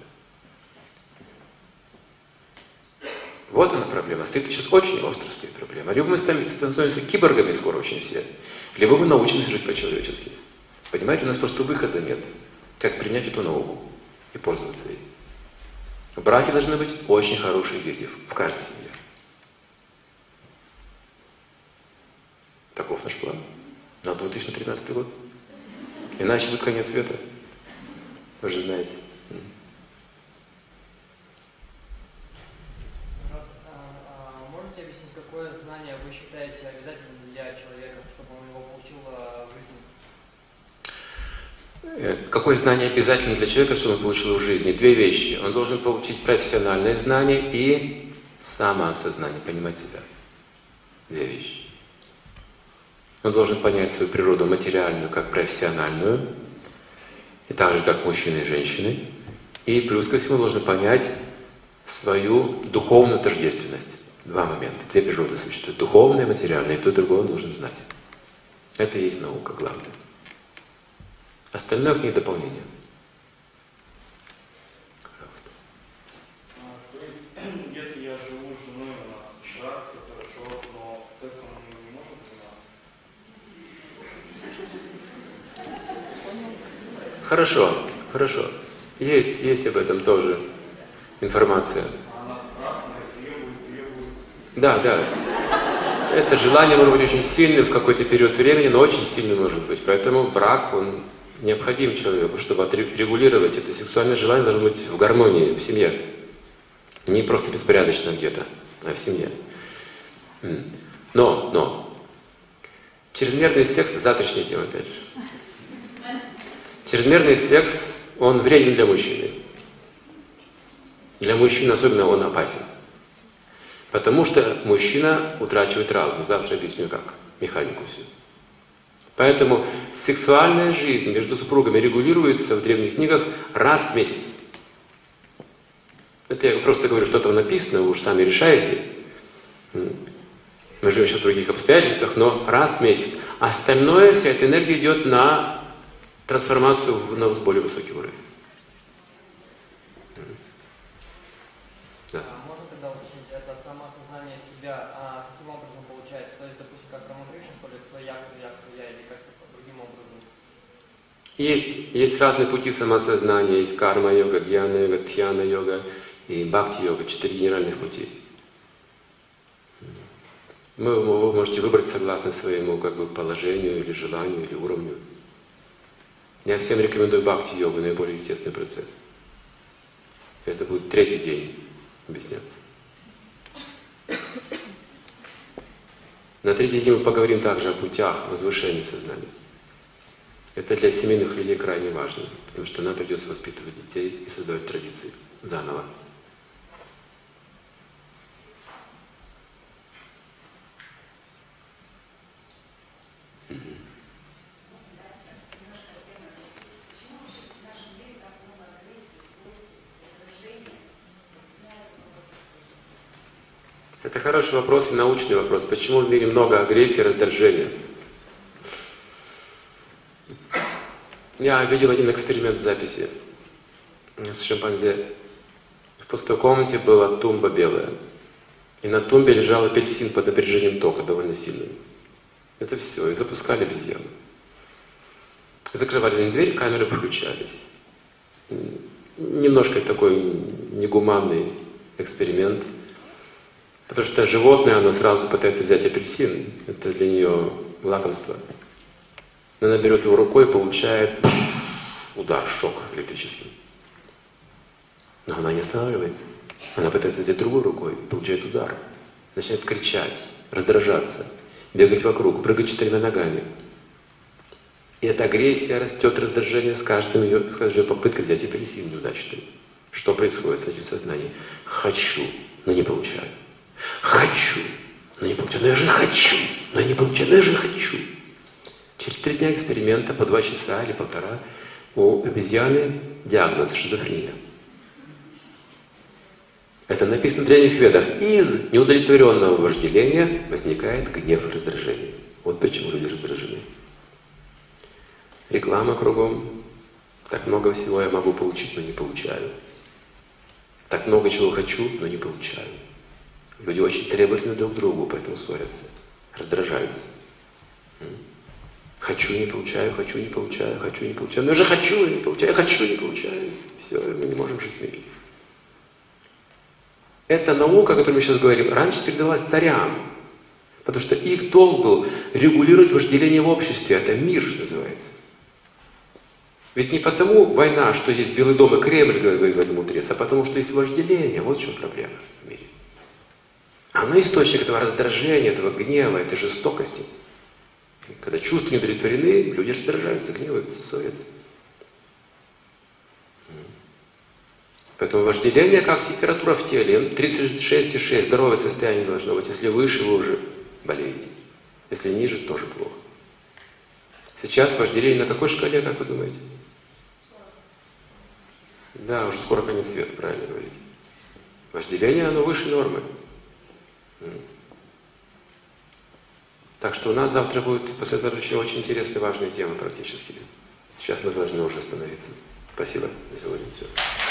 Вот она проблема. Стоит сейчас очень остро стоит проблема. Либо мы становимся киборгами скоро очень все, либо мы научимся жить по-человечески. Понимаете, у нас просто выхода нет. Как принять эту науку и пользоваться ей. В браке должны быть очень хорошие дети в каждой семье. Таков наш план на две тысячи тринадцатый год. Иначе будет конец света. Вы же знаете. Можете объяснить, какое знание вы считаете обязательным для человека, чтобы он его получил в жизни? Какое знание обязательно для человека, чтобы он получил в жизни? Две вещи. Он должен получить профессиональное знание и самоосознание, понимать себя. Две вещи. Он должен понять свою природу материальную как профессиональную, и так же как мужчины и женщины. И плюс ко всему должен понять свою духовную тождественность. Два момента. Две природы существуют. Духовная и материальная. И то и другое он должен знать. Это и есть наука главная. Остальное к ней дополнение. Пожалуйста. А, то есть, если я живу с женой, у нас брак, все хорошо, но сексом мы не можем заниматься? Хорошо, хорошо. Есть, есть об этом тоже информация. А она страстная, требует, требует. Да, да. Это желание может быть очень сильным в какой-то период времени, но очень сильным может быть. Поэтому брак, он необходим человеку, чтобы отрегулировать это сексуальное желание, должно быть в гармонии, в семье. Не просто беспорядочно где-то, а в семье. Но, но, Чрезмерный секс – завтрашняя тема, опять же. Чрезмерный секс, он вреден для мужчины. Для мужчин особенно он опасен. Потому что мужчина утрачивает разум. Завтра объясню как. Механику всю. Поэтому сексуальная жизнь между супругами регулируется в древних книгах раз в месяц. Это я просто говорю, что там написано, вы уж сами решаете. Мы живем сейчас в других обстоятельствах, но раз в месяц. Остальное, вся эта энергия идет на трансформацию в, на более высокий уровень. Да. А можно тогда уточнить, это самоосознание себя, а каким образом получается? То есть, допустим, как Рамакришна ходит, что я, кто я, кто я, или как-то другим образом? Есть, есть разные пути самоосознания, есть карма-йога, гьяна-йога, дхьяна-йога и бхакти-йога, четыре генеральных пути. Вы, вы можете выбрать согласно своему как бы, положению, или желанию, или уровню. Я всем рекомендую бхакти-йогу, наиболее естественный процесс. Это будет третий день объясняться. На третий день мы поговорим также о путях возвышения сознания. Это для семейных людей крайне важно, потому что нам придется воспитывать детей и создавать традиции заново. Это хороший вопрос и научный вопрос. Почему в мире много агрессии и раздражения? Я видел один эксперимент в записи с шимпанзе. В пустой комнате была тумба белая. И на тумбе лежал апельсин под напряжением тока, довольно сильным. Это все. И запускали обезьяну. Закрывали им дверь, камеры включались. Немножко такой негуманный эксперимент. Потому что животное, оно сразу пытается взять апельсин. Это для нее лакомство. Но она берет его рукой и получает удар, шок электрический. Но она не останавливается. Она пытается взять другой рукой, получает удар. Начинает кричать, раздражаться, бегать вокруг, прыгать четырьмя ногами. И эта агрессия растет, раздражение с каждым ее, с каждой ее попыткой взять апельсин неудачной. Что происходит с этим сознанием? Хочу, но не получаю. Хочу, но не получаю. Но я же хочу, но я не получаю. Но я же хочу. Через три дня эксперимента, по два часа или полтора, у обезьяны диагноз шизофрения. Это написано в древних ведах. Из неудовлетворенного вожделения возникает гнев и раздражение. Вот почему люди раздражены. Реклама кругом. Так много всего я могу получить, но не получаю. Так много чего хочу, но не получаю. Люди очень требовательны друг к другу, поэтому ссорятся, раздражаются. Хочу, не получаю, хочу, не получаю, хочу, не получаю. Но я же хочу, не получаю, хочу, не получаю. Все, мы не можем жить в мире. Эта наука, о которой мы сейчас говорим, раньше передавалась царям. Потому что их долг был регулировать вожделение в обществе. Это мир, что называется. Ведь не потому война, что есть Белый дом и Кремль, говорит мудрец, а потому что есть вожделение. Вот в чем проблема в мире. Оно источник этого раздражения, этого гнева, этой жестокости. Когда чувства не удовлетворены, люди раздражаются, гневаются, ссорятся. Поэтому вожделение как температура в теле. тридцать шесть и шесть здоровое состояние должно быть. Если выше, вы уже болеете. Если ниже, тоже плохо. Сейчас вожделение на какой шкале, как вы думаете? Да, уже скоро конец света, правильно говорите. Вожделение, оно выше нормы. Так что у нас завтра будет последующая очень интересная, важная тема практически. Сейчас мы должны уже остановиться. Спасибо за сегодня. Все.